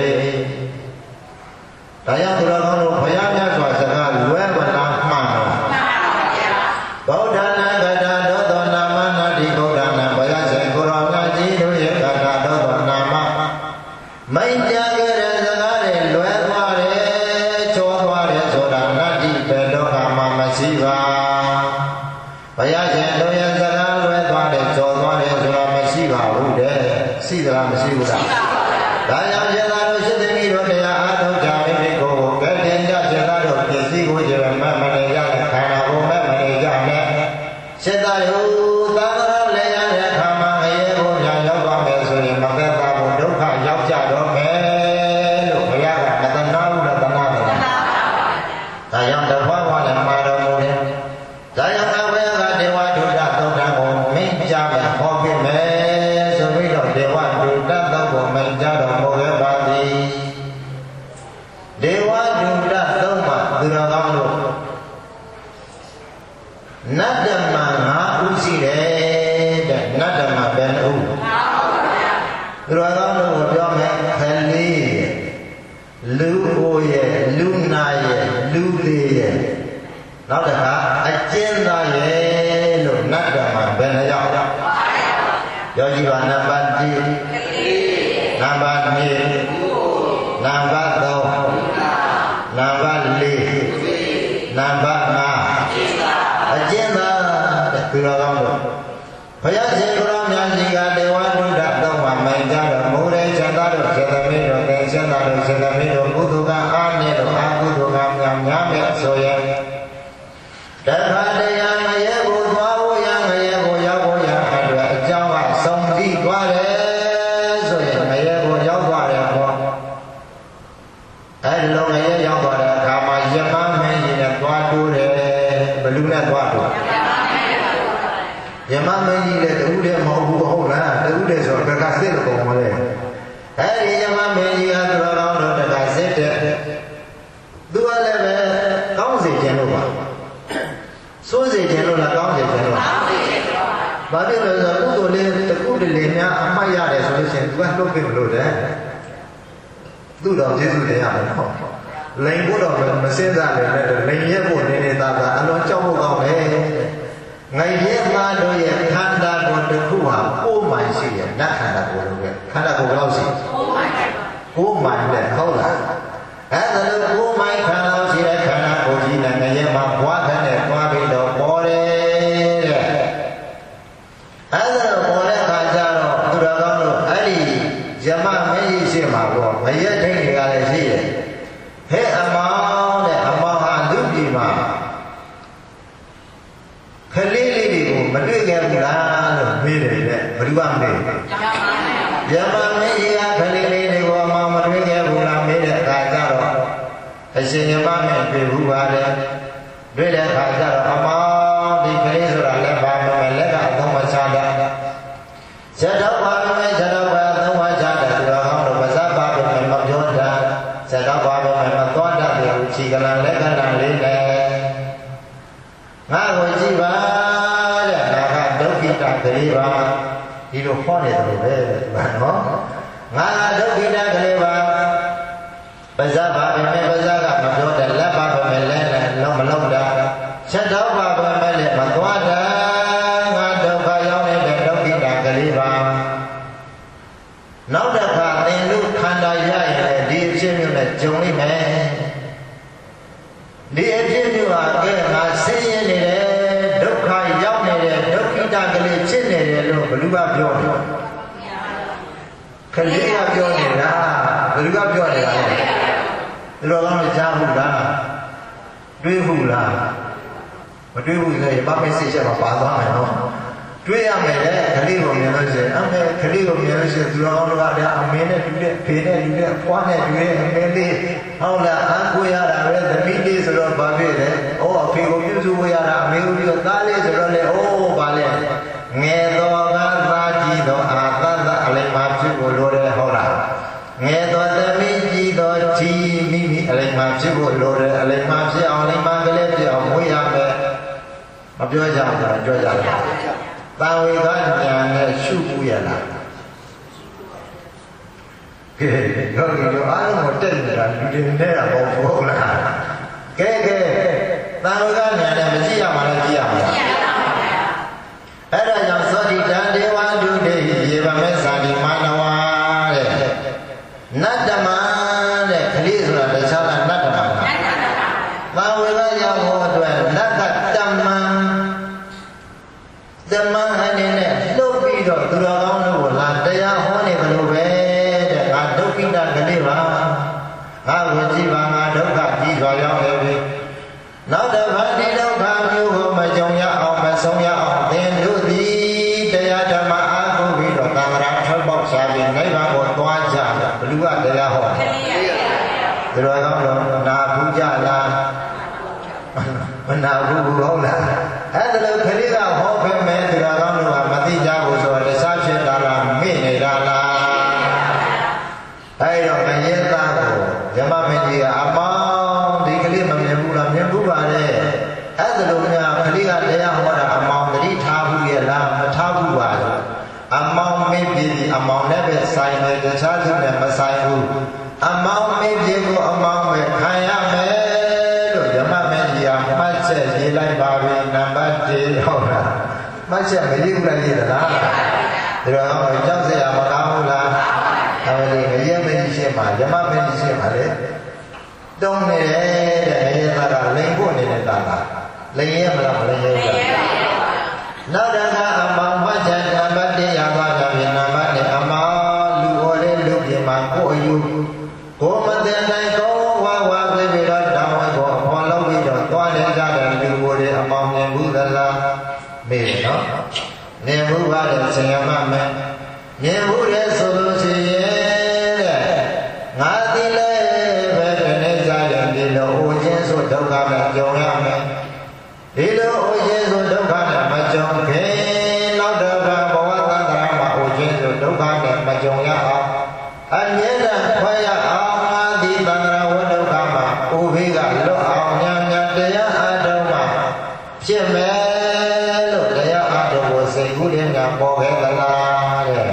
ဒါကြောင့်သူတော်ကောင်းတို့ဘုရားမြတ်စွာစကားလွဲမလားမှန်တော့ဗုဒ္ဓနာဂတသောသောနာမနာတိဗုဒ္ဓနာဘုရားရှင်ကိုရောမြတ်ကြီးတို့ရဲ့ဂတသောသောနာမမိတ်ကြခဲ့တဲ့စကားတွေလွဲသွားတယ်ချောသွားတယ်ဆိုတာနတ္တိဘယ်လောကမှာမရှိပါဘုရားရှင်တို့ရဲ့စကားလွဲသွားတယ်ချောသွားတယ်ဆိုတာမရှိပါဘူးတဲ့ရှိသလားမရှိဘူးလားဒါကြောင့်ယသာတို့ရှိတဲ့မိတို့တရားအားထုတ်ကြမိမိကိုယ်ကိုကဲတင်ကြစေသားတို့ပစ္စည်းကိုကျေမမနေရတဲ့ခန္ဓာကိုယ်မဲ့မနေကြနဲ့စေသားယုသာသနာလည်းရတဲ့အခါမှာအရေးကိုညာရောက်သွားမယ်ဆိုရင်မသက်သာဘူးဒုက္ခရောက်ကြတော့မယ်လို့ဘုရားကမတနာဘူးလားတနာတယ်ဒါကြောင့်တဘွားဘွားလည်းမှာတော်မူတယ်ဒါကြောင့်အဘယ်ကဒေဝဒုဒ္ဒသုတ်တံကိုမင်းကြမယ်ဟောပြမယ်ဆိုပြီးတော့ဒေဝဒုဒ္ဒသုတ်ကိုမင်းကြတော်မူခဲ့ပါသည်ဒေဝဒုဒ္ဒသုတ်မှာသူတော်ကောင်းတို့နတ္တမငါဥရှိတယ်တဲ့နတ္တမဘယ်နှဥသူတော်ကောင်းတို့ကိုပြောမယ်ခလေးလူအိုရဲ့လူနာရဲ့လူသေးရဲ့နောက်တစ်ခါအကျဉ်းသားရဲ့လို့နတ္တမဘယ်နှယောက်ယောဂီပါနံပါတ်၁နံပါတ်၂နံပါတ်၃နံပါတ်၄နံပါတ်၅အကျဉ်းသားတဲ့သူတော်ကောင်းတို့ဘုရားရှင်ကိုရောမြတ်ကြီးကဒေဝဒုဒ္ဒသုံးပါမိုင်ကြတော့မိုးရဲချမ်းသာတို့စေတမင်းတို့သင်္ချမ်းသာတို့စေတမင်းတို့ကုသကအားနဲ့တို့အာကုသကများများမြတ်ဆိုရင်တခါတရံငရဲကိုသွားဖို့ရငရဲကိုရောက်ဖို့ရအတွက်အကြောင်းကဆုံးသီးသွားတယ်ဆိုရင်ငရဲကိုရောက်သွားတယ်ပေါ့အဲဒီလိုငရဲရောက်သွားတဲ့အခါမှာယမမင်းကြီးနဲ့သွားတိုးတယ်ဘယ်သူနဲ့သွားတိုးယမမင်းကြီးလည်းတူးတယ်မဟုတ်ဘူးဟုတ်လားတူးတယ်ဆိုတော့ကကစစ်လို့ပုံမလဲအဲဒီယမမင်းကြီးကသူတော်ကောင်းတို့တကစစ်တဲ့ဘုရားရှင်ကိုရောမြတ်ကြီးကဒေဝဒုဒ္ဒသုံးပါမိုင်ကြတော့မိုးရဲချမ်းသာတို့စေတမင်းတို့သင်္ချမ်းသာတို့စေတမင်းတို့ကုသကအားနဲ့တို့အာကုသကများများမြတ်ဆိုရင်တခါတရံငရဲကိုသွားဖို့ရငရဲကိုရောက်သွားတဲ့အခါမှာယမမင်းကြီးနဲ့သွားတိုးတယ်ဘယ်သူနဲ့သွားတိုးယမမင်းကြီးလည်းတူးတယ်မဟုတ်ဘူးဟုတ်လားတူးတယ်ဆိုတော့ကကစစ်လို့ပုံမလဲအဲဒီယမမင်းကြီးကသူတော်ကောင်းတို့တကစစ်တဲ့လေများအမှတ်ရတယ်ဆိုလို့ရှိရင်သူကလှုပ်ပြမလို့တဲ့သူ့တော်ကျေးဇူးတင်ရမယ်နော်လိန်ဖို့တော့မစင်းစားလည်းနဲ့လိန်ရက်ဖို့နေနေသားသားအလွန်ကြောက်ဖို့ကောင်းတယ်ငါရဲ့သားတို့ရဲ့ခန္ဓာကိုယ်တစ်ခုဟာကိုယ်မှန်ရှိရဲ့နတ်ခန္ဓာကိုယ်လိုပဲခန္ဓာကိုယ်ဘယ်လောက်ရှိကိုယ်မှန်တဲ့ဟုတ်လားအဲ့ဒါလို့ကိုယ်မှန်ခန္ဓာရှိတဲ့ခန္ဓာကိုယ်ကြီးနဲ့ငရဲမှာဘွားခန်းနဲ့တွားပြီးတော့ပေါ်တယ်တဲ့အဲ့ဒါလို့ပေါ်တဲ့အခါကျတော့သူတော်ကောင်းတို့အဲ့ဒီယမမင်းကြီးရှိမှာပေါ့ငရဲထိတ်တွေကလည်းရှိတယ်ဟဲ့အမောင်းတဲ့အမောင်းဟာလူပြည်မှာခလေးလေးတွေကိုမတွေ့ခဲ့ဘူးလားလို့မေးတယ်တဲ့ဘယ်သူကမေးယမမင်းကြီးကခလေးလေးတွေကိုအမောင်းမတွေ့ခဲ့ဘူးလားမေးတဲ့အခါကျတော့အရှင်ယမမင်းတွေ့ဘူးပါလေတွေ့တဲ့အခါကျတော့အမောင်းဒီခလေးဆိုတာလည်းဘာမှမလက်ကအသုံးမချတာဇတ်တော်ပါမယ်ဇတ်တော်ပါသုံးဝါချတာသူတော်ကောင်းတို့ပါဇတ်ပါမယ်မပြောတာဇတ်တော်ပါမယ်မသွားတတ်ဘူးခြေကလန်လက်ကလန်လေးနဲ့ငါ့ကိုကြည့်ပါတဲ့ငါကဒုက္ခိတကလေးပါဒီလိုဟောနေတယ်ပဲဘာနော်ငါကဒုက္ခိတကလေးပါပါဇတ်ပါမယ်ပါဇတ်ကမပြောတဲ့လက်ပါမယ်လက်နဲ့လုံးမလုံးတာဇတ်တော်ပါမယ်လည်းမသွားတာငါဒုက္ခရောက်နေတဲ့ဒုက္ခိတကလေးပါနောက်တစ်ခါသင်တို့ခန္ဓာရရင်ဒီအဖြစ်မျိုးနဲ့ဂျုံလိမ့်မယ်ဒီအဖြစ်မျိုးဟာကဲငါဆင်းရဲနေတယ်ဒုက္ခရောက်နေတယ်ဒုက္ခိတကလေးဖြစ်နေတယ်လို့ဘယ်သူကပြောလဲခလေးကပြောနေတာဘယ်သူကပြောနေတာလဲဒီလိုကောင်းလို့ကြားဘူးလားတွေးဘူးလားမတွေးဘူးဆိုရင်ဘာမစိတ်ချက်မှာပါသွားမယ်နော်တွေ့ရမယ်လေခလေးကိုမြင်လို့ရှိရင်အမေခလေးကိုမြင်လို့ရှိရင်သူတော်ကောင်းတို့ကလည်းအမေနဲ့တူတဲ့ဖေနဲ့တူတဲ့ဖွားနဲ့တူတဲ့အမေလေးဟုတ်လားအကူရတာပဲသမီးလေးဆိုတော့ဘာဖြစ်လဲ။အော်အဖေကိုပြုစုရတာအမေကိုပြီးတော့သားလေးဆိုတော့လေအိုးဘာလဲငယ်တော်ကသားကြီးတော်အာသတ္တအလိမ္မာဖြစ်ဖို့လိုတယ်ဟုတ်လား။ငယ်တော်သမီးကြီးတော်ကြီးမိမိအလိမ္မာဖြစ်ဖို့လိုတယ်အလိမ္မာဖြစ်အောင်အလိမ္မာကလေးဖြစ်အောင်မွေးရမယ်။မပြောကြဘူးလားကြွကြတယ်။တာဝေကညာနဲ့ရှုဖို့ရလားကဲတော့ဒီလိုအားလုံးကိုတက်နေတာလူတွေနေတာပေါ့ဟုတ်လားကဲကဲတာဝေကညာနဲ့မကြည့်ရမှာလည်းကြည့်ရမှာအဲ့ဒါကြောင့်သောတိတံဒေဝဒုတိယေဗမေသာတိမာနဝတဲ့နတ္တမတဲ့ခလေးဆိုတာတခြားလားနတ္တမလားတာဝေကရောက်ဖို့အတွက်နတ္တတမံဓမ္မအနေနဲ့လှုပ်ပြီးတော့သူတော်ကောင်းတို့ကိုလာတရားဟောနေဘလို့ပဲတဲ့ငါဒုက္ခိတကလေးပါငါဝင်ကြည့်ပါငါဒုက္ခကြီးစွာရောက်နေပြီနောက်တစ်ခါဒီဒုက္ခမျိုးကိုမကြုံရအောင်မဆုံးရအောင်သင်တို့သည်တရားဓမ္မအားကိုးပြီးတော့သံဃာထောက်ပေါက်ရှာပြီးနိဗ္ဗာန်ကိုသွားကြတယ်ဘလူကတရားဟောတယ်သူတော်ကောင်းတို့နာဘူးကြလားမနာဘူးဟုတ်လားအဲ့ဒါလို့ခလေးကဟောခဲ့မယ်သူတော်ကောင်းတို့ကမသိကြဘူးဆိုတော့တခြားဖြစ်တာလားမေ့နေတာလားအဲ့တော့မရင်သားကိုဓမ္မမင်းကြီးကအမောင်းဒီကလေးမမြင်ဘူးလားမြင်ဘူးပါလေအဲ့ဒါလို့များခလေးကတရားဟောတာအမောင်းသတိထားဘူးရဲ့လားမထားဘူးပါလားအမောင်းမင်းပြည်ဒီအမောင်းနဲ့ပဲဆိုင်တယ်တခြားသူနဲ့မဆိုင်ဘူးအမောင်းမင်းပြည်ကိုအမောင်းပဲခံရမယ်လို့ဓမ္မမင်းကြီးကမှတ်ချက်ရေးလိုက်ပါပြီနံပါတ်၁ဟုတ်လားမှတ်ချက်မရေးဘူးလားရေးသလားဒါတော့ကြောက်စရာမကောင်းဘူးလားအဲဒီငရဲမင်းကြီးရှင်းမှာဓမ္မမင်းကြီးရှင်းမှာလေတုံးနေတဲ့ငရဲသားကလိန်ဖို့နေတဲ့သားကလိန်ရဲမလားမလိန်ရဲဘူးလားနောက်တစ်ခါအမောင်မှတ်ချက်နံပါတ်၁ရသွားကြပြီနံပါတ်၂အမောင်လူဟောတဲ့လူပြင်မှာကိုယ်အယူကိုမတင်နိုင်ကောဝါဝါပြေပြီးတော့တောင်းဝင်ကိုအဖော်လုပ်ပြီးတော့သွားနေကြတဲ့လူကိုယ်တွေအမောင်မြင်ဘူးသလားမေးတယ်နော်မြင်ဘူးပါလေဆင်ရမမယ်မြင်ဘူးလေဆိုလို့ရှိရင်တဲ့ငါသိလဲပဲကနေကြရင်ဒီလိုအိုခြင်းဆိုဒုက္ခနဲ့ကြုံရမယ်ဒီလိုအိုခြင်းဆိုဒုက္ခနဲ့မကြုံခင်နောက်တော့ဘဝသတ္တရာမှာအိုခြင်းဆိုဒုက္ခနဲ့မကြုံရအောင်အမြဲတမ်းခွဲရအောင်ငါဒီသတ္တရာဝဒုက္ခမှာအိုဘေးကလွတ်အောင်ညာညာတရားအားထုတ်မှာဖြစ်မယ်လို့တရားအားထုတ်ဖို့စိတ်ကူးရင်းကပေါ်ခဲ့သလားတဲ့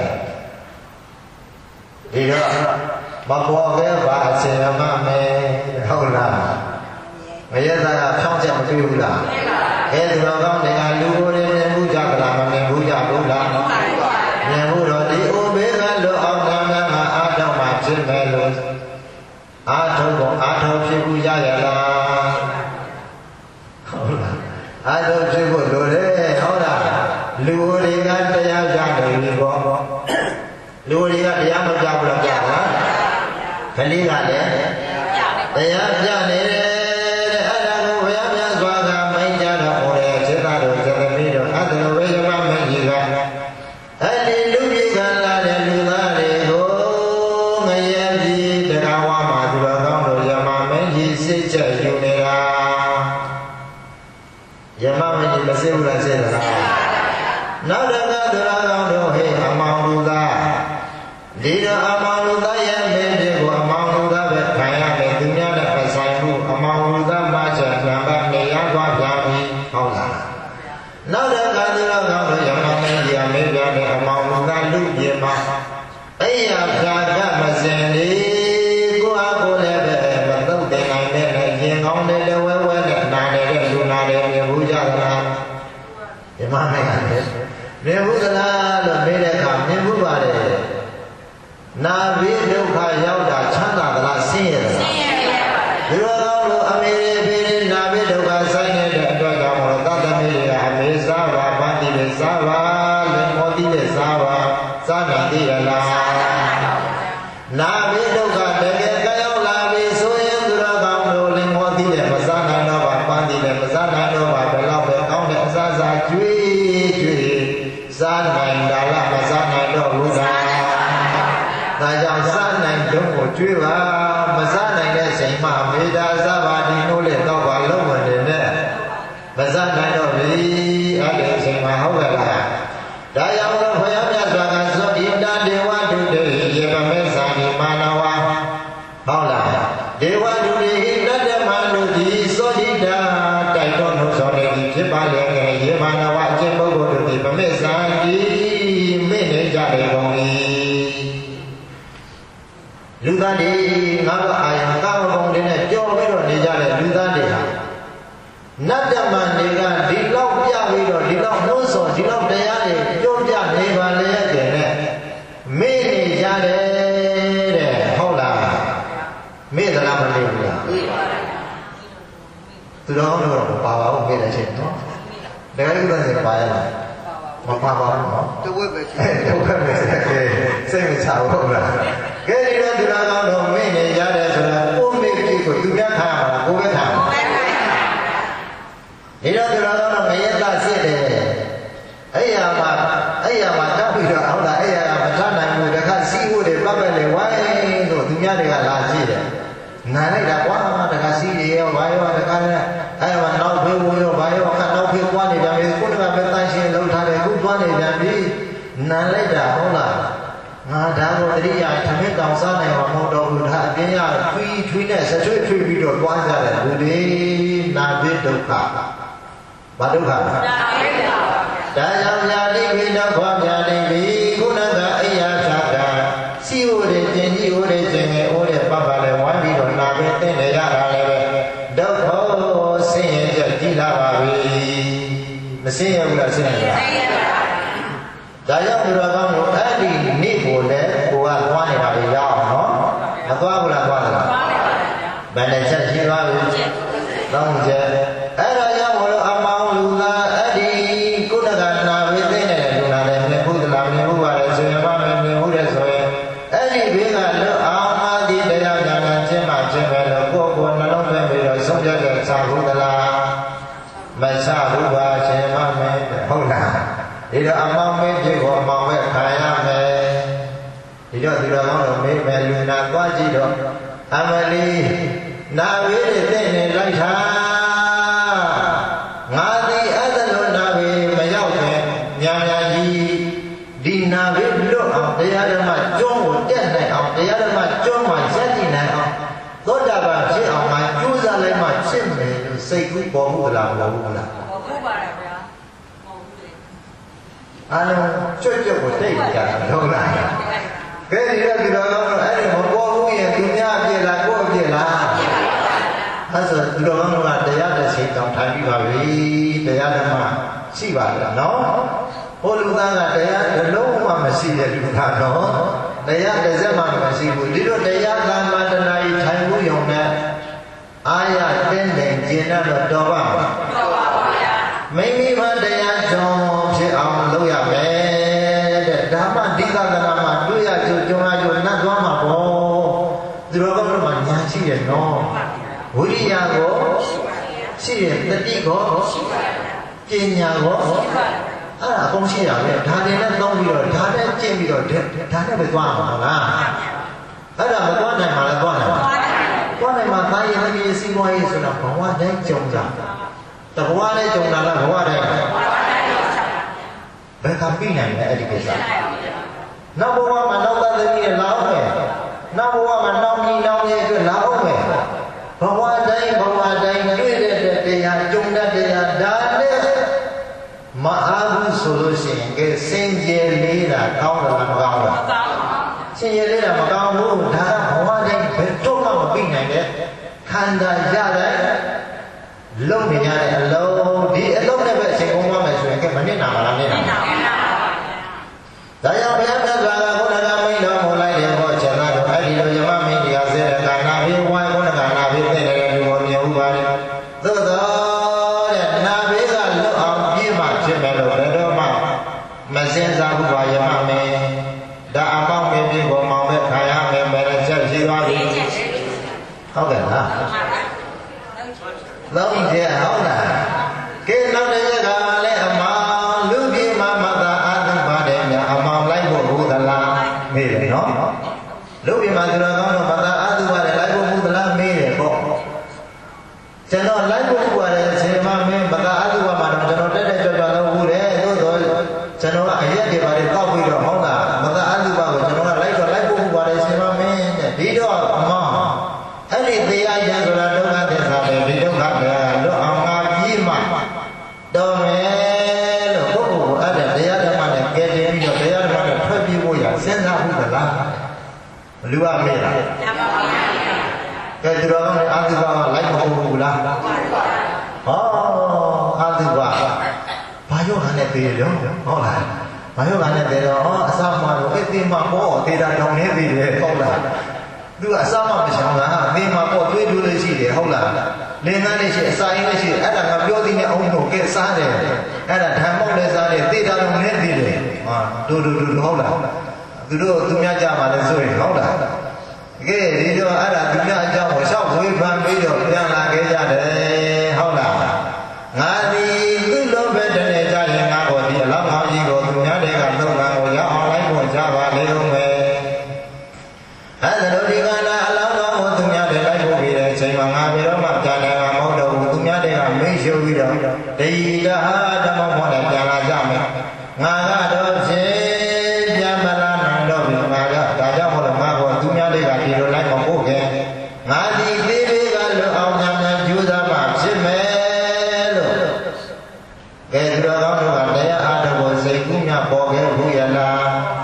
ရက်သားကဖြောင်းချက်မတွေ့ဘူးလားအဲသူတော်ကောင်းတွေကလူကိုယ်တွေမြင်မှုကြကလားမမြင်ဘူးကြဘူးလားမြင်မှုတော့ဒီဥပေကလို့အောင်နာနာမှာအာထောက်မှဖြစ်မယ်လို့အာထောက်ကိုအာထောက်ဖြစ်ဘူးရရလားဟုတ်လားအာထောက်ဖြစ်ဖို့လိုတယ်ဟုတ်လားလူတွေကတရားကြတယ်ဒီကောလူတွေကတရားမကြဘူးလားကြလားခလေးကလည်းတရားပြနေတယ်တဲ့အဲ့ဒါကိုဘုရားမြတ်စွာကမိန့်ကြတော့ဟောတယ်စေတတော်ဇဂမိတော်အတ္တဝေယမမင်းကြီးကအဲ့ဒီလူကြီးကလာတဲ့လူသားတွေကိုငရဲကြီးတရားဝါမှာသူတော်ကောင်းတို့ယမမင်းကြီးစိတ်ချက်ယူနေတာယမမင်းကြီးမစိတ်ဘူးလားစိတ်လားနောက်တော့သူတော်ကောင်းတို့ဟေးအမောင်လူသားဒီတော့အမောင်လူသားရဲ့မင်းကြီးကိုအမောင်လူသားပဲခံရမယ်သူများနဲ့ပဆိုင်မှုအမောင်လူသားမှချက်ခံပါနေရသွားပြန်ပြီဟုတ်လားနောက်တော့ကသူတော်ကောင်းတို့ယမမင်းကြီးအမေပြန်တဲ့အမောင်လူသားလူပြေမှာအဲ့ရဖြာကမစင်လေကိုအားကိုလည်းပဲမသုတ်တင်နိုင်တဲ့ရင်ကောင်းတဲ့လဝဲဝဲနဲ့နာနေတဲ့လူနာတွေမြင်ဘူးကြသလားယမမင်းကလည်းမြင်ဘူးသလားလို့မေးတဲ့အခါမြင်ဘူးပါတယ်နာဘိဒုက္ခရောက်တာချမ်းသာသလားဆင်းရဲသလားဆင်းရဲပါဘူးဒီလိုတော့အမေရိဖေးနာဘိဒုက္ခဆိုင်နေတဲ့အတွက်ကြောင့်သတ္တမေတွေကအမေစားပါဗန္တိတွေစားပါလေမောတိတွေစားပါစားနိုင်သေးရလားနာဘိဒုက္ခတကယ်ကြောက်လာပြီဆိုရင်သူတော်ကောင်းတို့လေမောတိတွေမစားနိုင်တော့ပါဗန္တိတွေမစားနိုင်တော့ပါဘယ်တော့ပဲကောင်းတဲ့အစားစားကျွေးကျွေးစားနိုင်တာလားမစားနိုင်တော့ဘူးလားဒါကြောင့်စားနိုင်တော့ကိုကျွေးပါမစားနိုင်တဲ့ချိန်မှာမေတ္တာစားပါဒီနိုးလေတော့ပါလုံးဝင်နေတဲ့မစားနိုင်တော့ပြီအဲ့ဒီအချိန်မှာဟုတ်ကဲ့လားဒါကြောင့်လို့ဘုရားမြတ်စွာကသောဣတဒေဝတုတေယေပမေသံဒီမာနဝဟုတ်လားဒေဝတုတေဟိတတ္တမတို့ဒီသောဣတတိုက်တော်နှုတ်ဆောင်နေပြီဖြစ်ပါလေယေမာနဝအကျင့်ပုဂ္ဂိုလ်တို့ဒီပမေသံဒီမိနေကြတယ်ကုန်ပြီလူသားတွေငါတို့အာယံကာမဂုဏ်တွေနဲ့ကြော်ပြီးတော့နေကြတဲ့လူသားတွေဟာနတ္တမန်တွေကဒီလောက်ပြပြီးတော့ဒီလောက်နှိုးဆော်ဒီလောက်တရားတွေကြိုးပြနေပါလေတဲ့နဲ့မေ့နေကြတယ်တဲ့ဟုတ်လားမေ့သလားမမေ့ဘူးလားမေ့ပါတယ်သူတော်တို့ပါပါဦးမေ့တဲ့ချိန်နော်တကယ်လို့သက်ပါရလားမပါပါဘူးနော်တဝက်ပဲရှိတယ်တဝက်ပဲရှိတယ်စိတ်မချဘူးဟုတ်လားကဲဒီတော့သူတော်ကောင်းတို့မိနေကြတယ်ဆိုတော့ကိုမိပြီကိုသူများထားမှာလားကိုပဲထားမှာဒီတော့သူတော်ကောင်းတို့မယက်သစစ်တယ်အဲ့ရမှာအဲ့ရမှာတောက်ပြီးတော့ဟုတ်လားအဲ့ရမထားနိုင်ဘူးတခါစီးဖို့တွေပတ်ပတ်လေဝိုင်းတို့သူများတွေကလာကြည့်တယ်နားလိုက်တာကွာတခါစီးရရောဘာရောတခါနဲ့အဲ့မှာနောက်ဖေးဝင်ရောဘာရောခါနောက်ဖေးသွားနေကြပြီကိုယ်ကပဲတန်းရှင်းလုံးထားတယ်ခုသွားနေပြန်ပြီနားလိုက်တာဟုတ်လားငါဒါကိုတတိယထမင်းတောင်စားနိုင်မှာမဟုတ်တော့ဘူးဒါအပြင်ရထွီးထွီးနဲ့ဆက်ထွေးထွေးပြီးတော့တွားကြတယ်လူတွေနာပိဒုက္ခဘာဒုက္ခလဲနာပိဒုက္ခဒါကြောင့်ညာတိပိဒုက္ခညာတိပိခုနကအိယာဖြာကစီဝရကျင်ကြီးဝရကျင်ငယ်ဝရပတ်ပါလေဝိုင်းပြီးတော့နာပိသိနေရတာလည်းပဲဒုက္ခဆင်းရဲချက်ကြီးလာပါပြီမဆင်းရဲဘူးလားဆင်းရဲလားဆင်းရဲပါဒါကြောင့်ဘုရားကောင်းတို့အဲ့ဒီနေ့ကိုလည်းကိုကသွားနေတာပဲရအောင်နော်မသွားဘူးလားသွားသလားသွားပါပါဘယ်နဲ့ချက်ရှိသွားပြီတောင်းချက်အဲ့ဒါကြောင့်ဘုရားအမောင်လူသားအဲ့ဒီကုဏကနာဝိသိနေတဲ့လူနာလည်းမြင်ဘူးသလားမြင်ဘူးပါလေဆိုရင်မမြင်ဘူးတဲ့ဆိုရင်အဲ့ဒီဘေးကလွတ်အောင်အာဒီတရားဉာဏ်ချင်းမှချင်းပဲလို့ကိုယ့်ကိုယ်နှလုံးသွင်းပြီးတော့ဆုံးဖြတ်တဲ့စာဘူးသလားမချဘူးပါရှင်မမင်းဟုတ်လားဒီတော့အမောင်မေးဖြစ်ကိုအမောင်ပဲခံရမယ်ဒီတော့ဒီတော့ကောင်းတော့မေးမယ်လူနာသွားကြည့်တော့အမလီနာဝေးတွေသိနေလိုက်တာငါသည်အဲ့ဒါလိုနာဝေးမရောက်ခင်ညာညာကြီးဒီနာဝေးလွတ်အောင်တရားဓမ္မကျွန်းကိုတက်နိုင်အောင်တရားဓမ္မကျွန်းမှာရက်တည်နိုင်အောင်သောတာပန်ဖြစ်အောင်မှကြိုးစားလိုက်မှဖြစ်မယ်လို့စိတ်ကူးပေါ်မှုလားမဟုတ်ဘူးလားပေါ်မှုပါတယ်ဗျာအားလုံးကြွကြွကိုတိတ်ကြတာဟုတ်လားကဲဒီတော့ဒီတော့အဲ့ဒီမပေါ်ဘူးရင်သူများပြည့်လားကိုယ်ပြည့်လားအဲ့ဆိုသူတော်ကောင်းတို့ကတရားတစ်ချိန်တောင်ထိုင်ပြီးပါပြီတရားဓမ္မရှိပါလားနော်ဟိုလူသားကတရားတစ်လုံးမှမရှိတဲ့လူသားတော့တရားတစ်စက်မှမရှိဘူးဒီလိုတရားဓမ္မတဏှာကြီးထိုင်မှုယုံနဲ့အာရတင်းတယ်ကျင်တော့တော်ပါတော်ပါပါဗျာမိမိမတရားကြောင့်ဖြစ်အောင်လုပ်ရမယ်တဲ့ဓမ္မဒီကကနာမှာတွေ့ရကြုံကြုံရကြုံနှတ်သွားမှာပေါ့သူတော်ကောင်းတို့မှာညာရှိတယ်နော်ဝိရိယကိုရှိတယ်တတိကိုပညာကိုအဲ့ဒါအကုန်ရှိရပဲဒါတွေနဲ့သုံးပြီးတော့ဒါနဲ့ကျင့်ပြီးတော့ဒါနဲ့ပဲသွားမှာလားအဲ့ဒါမသွားနိုင်မှာလည်းသွားနိုင်မှာသွားနိုင်မှာသာယဟိစီပွားရေးဆိုတာဘဝတိုင်းကြုံကြတဘဝတိုင်းကြုံတာလားဘဝတိုင်းဘယ်ကပြီးနိုင်လဲအဲ့ဒီကိစ္စနောက်ဘဝမှာနောက်သားသမီးတွေလာအောင်မယ်နောက်ဘဝမှာနောက်ပြီးနောက်ရဲ့အတွက်လာအောင်မယ်ဘဝတိုင်းဘဝတိုင်းတွေ့တဲ့တရားကြုံတဲ့တရားဒါနဲ့မအားဘူးဆိုလို့ရှိရင်ကဲစင်ကြယ်လေးတာကောင်းတယ်မကောင်းဘူးစင်ကြယ်လေးတာမကောင်းဘူးဒါကဘဝတိုင်းဘယ်တော့မှမပြီးနိုင်တဲ့ခန္ဓာရတဲ့လုံနေရတဲ့အလုံးဒီအလုံးနဲ့ပဲအချိန်ကုန်သွားမယ်ဆိုရင်ကဲမနစ်နာမလားနစ်နာပါဘူးဒါကြောင့်ဘုရားမြတ်စွာဘုရားကမိန့်တော်မူလိုက်တဲ့ဟောချက်ကတော့အဲ့ဒီလိုယမမင်းတရားစေတဲ့ကာနာဘေးဝိုင်းဘုရားကာနာဘေးတဲ့တဲ့လူကိုမြင်ဥပါတယ်သို့တော့တဲ့နာဘေးကလွတ်အောင်ပြည့်မှဖြစ်မယ်လို့ဘယ်တော့မှမစင်စားဘူးပါယမမင်းဒါအပေါင်းမင်းပြကိုမောင်ပဲခံရမယ်ပဲချက်ရှိသွားပြီဟုတ်ကဲ့လားလုံးကျဟုတ်လားကဲနောက်တစ်ရက်ကလည်းအမောင်လူပြေမမသာအာသုပါတယ်မြအမောင်လိုက်ဖို့ဘုသလားမေးတယ်နော်လူပြေမသူတော်ကောင်းတို့မသာအာသုပါတယ်လိုက်ဖို့ဘုသလားမေးတယ်ပေါ့ကျွန်တော်လိုက်ဖို့ဘုရတယ်အချိန်မှမင်းမသာအာသုပါမှာတော့ကျွန်တော်တက်တက်ကြွကြွလုပ်ဘူးတယ်သို့တော့ကျွန်တော်ကအရက်တွေပါတယ်တောက်ပြီးတော့ဟုတ်လားမသာအာသုပါကိုကျွန်တော်ကလိုက်တော့လိုက်ဖို့ဘုရတယ်အချိန်မှမင်းတဲ့ဒီတော့အမောင်အဲ့ဒီတရားရဆိုတာဒုက္ခသစ္စာပဲဒီဒုက္ခပဲလို့အောင်ငါပြီးမှတော်မယ်လို့ပုဂ္ဂိုလ်အဲ့ဒါတရားဓမ္မနဲ့ကဲတင်ပြီးတော့တရားဓမ္မနဲ့ထွက်ပြေးဖို့ရစဉ်းစားမှုသလားဘလူကမေးတာကဲသူတော်ကအာသုဘကလိုက်မဟုတ်ဘူးလားဟောအာသုဘဘာယောဟန်နဲ့သေးတယ်ဟုတ်လားဘာယောဟန်နဲ့သေးတော့အစမှတော့အဲ့ဒီမှာပေါ်သေးတာတောင်းနေသေးတယ်ဟုတ်လားသူကအစမှမချောင်းလားအင်းမှာပေါ့တွေးတွေးလို့ရှိတယ်ဟုတ်လားလင်းသားလေးရှိအစာရင်းလေးရှိအဲ့ဒါကပြောသေးတဲ့အောင်တို့ကဲစားတယ်အဲ့ဒါဓမ္မောက်လည်းစားတယ်သေတာလုံးလည်းသေတယ်ဟာဒူဒူဒူဟုတ်လားသူတို့သူများကြပါလဲဆိုရင်ဟုတ်လားကဲဒီတော့အဲ့ဒါသူများအကြောင်းကိုရှောက်ဝေဖန်ပြီးတော့ပြန်လာခဲ့ကြတယ်ဟုတ်လားငါဒီသူ့လိုပဲတနေ့ကြရင်ငါ့ကိုဒီအလောင်းကောင်းကြီးကိုသူများတွေကသုံးကံကိုရအောင်လိုက်ဖို့ကြပါလေဦးမယ်အဲ့ဒါတို့ဒီကနာအလောင်းတော်ကိုသူများတွေလိုက်ဖို့ပြီးတဲ့အချိန်မှာငါဘယ်တော့မှပြန်လာမှာမဟုတ်တော့ဘူးသူများတွေကမိတ်ရှုပ်ပြီးတော့ဒီကဟာဓမ္မဘောနဲ့ပြန်လာကြမယ်ငါကတော့ဖြင့်ပြန်မလာနိုင်တော့ဘူးငါကဒါကြောင့်မို့လို့ငါကသူများတွေကဒီလိုလိုက်မဖို့ခင်ငါဒီသေးသေးကလွတ်အောင်ညာညာကြိုးစားမှဖြစ်မယ်လို့ကဲသူတော်ကောင်းတို့ကတရားအားထုတ်ဖို့စိတ်ကူးများပေါ်ခဲ့ဘူးရလား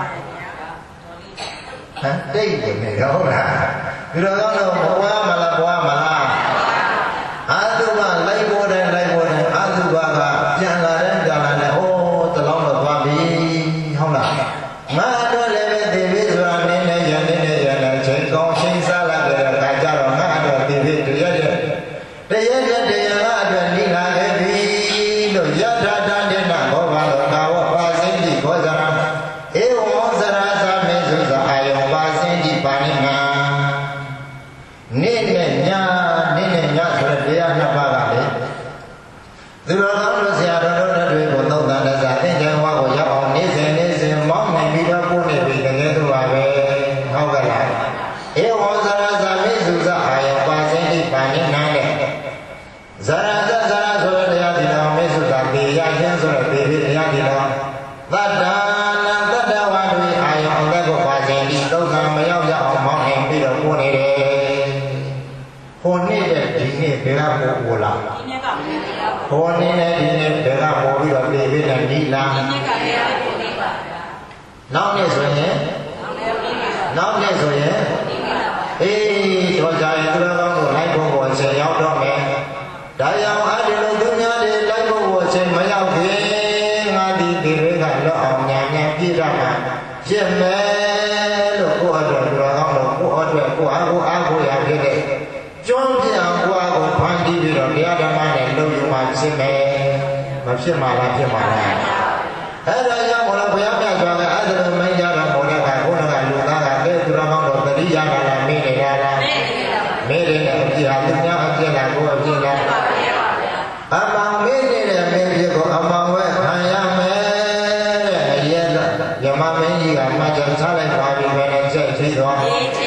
ဟမ်တိတ်တယ်နေဟုတ်လားဒီလိုတော့ဘွားမလားဘွားမလားအာသုဘလိုက်ပေါ်တယ်လိုက်ပေါ်တယ်အာသုဘကပြန်လာတဲ့ကြာလာတယ်ဟိုးတလောင်းတော့သွားပြီဟုတ်လားငါတော့လည်းပဲသေပြီဆိုတာနင်းနေရနေနေရနေချိန်ကောင်းချိန်စားလာတဲ့အခါကျတော့ငါတော့သေပြီတရားရဲ့တရားရဲ့တရားအတွက်နိလာခဲ့ပြီလို့ယထာတန္တေနဘောဘာလောကာဝပါစိတိဘောဇရာဧဝံဇရာသမေသုဇအာယံပါစိတိပါဏိမနေ့နဲ့ညနေ့နဲ့ညဆိုတဲ့တရားနှစ်ပါးကလေသူတော်ကောင်းတို့ဆရာတော်တို့နဲ့တွေ့ဖို့သုံးသပ်တဲ့စာသင်္ကြန်ဝါကိုရောက်အောင်နေ့စဉ်နေ့စဉ်မောင်းနေပြီးတော့ပို့နေပြီတကယ်တော့ပါပဲဟုတ်ကဲ့လားဧဝံဇရာသမေသုဇအာယံပါစိတိပါဏိမနဲ့ဇရာဇဇရာဆိုတဲ့တရားဒီတော်မေသုဇပေရခြင်းဆိုတဲ့ပေပေတရားဒီတော်သတ္တနာတတ္တဝါတွေအာယံအသက်ကိုပါခြင်းဒီဒုက္ခမရောက်ရအောင်မောင်းနေပြီးတော့ပို့နေတယ်ဟိုနေ့တဲ့ဒီနေ့ဘယ်ကပို့ပို့လားဒီနေ့ကဟိုနေ့နဲ့ဒီနေ့ဘယ်ကပို့ပြီးတော့ပြေးပြီးနဲ့ဒီလားဒီနေ့ကလည်းပို့နေပါဗျာနောက်နေ့ဆိုရင်နောက်နေ့ဆိုရင်အေးတော့ကြာရင်သူတော်ကောင်းကိုလိုက်ဖို့ကိုအချိန်ရောက်တော့ဒါကြောင့်အဒီလိုသူများတွေလိုက်ဖို့အချိန်မရောက်ခင်ငါဒီဒီတွေကလောအောင်ညာညာပြည့်ရမှာဖြစ်မယ်လို့ကိုယ့်အတွက်တော်ကောင်းလို့ကိုယ့်အတွက်ကိုယ့်အားကိုအားကိုရဖြစ်တဲ့ကျွမ်းပြအောင်ကိုယ့်အားကိုဖန်တီးပြီးတော့တရားဓမ္မနဲ့လုပ်ယူမှဖြစ်မယ်မဖြစ်မှလားဖြစ်မှလားအဲ့ဒါကြောင့်ဘုရားဘုရားပြသွားတဲ့အဲ့ဒါလိုမင်းကြတော့ဘုရားကကိုယ်ကလူသားကတဲ့သူတော်ကောင်းတော့တတိယကလာမေးနေတာလားမေးတယ်နဲ့အပြစ်ဟာသူများအပြစ်လားကိုယ်အပြစ်လားအမှန်မေးနေတဲ့မင်းဖြစ်ကိုအမှန်ဝဲခံရမယ်တဲ့အရဲ့ယမမင်းကြီးကမှတ်ချက်ချလိုက်ပါပြီပဲနဲ့ချက်ပြီးတော့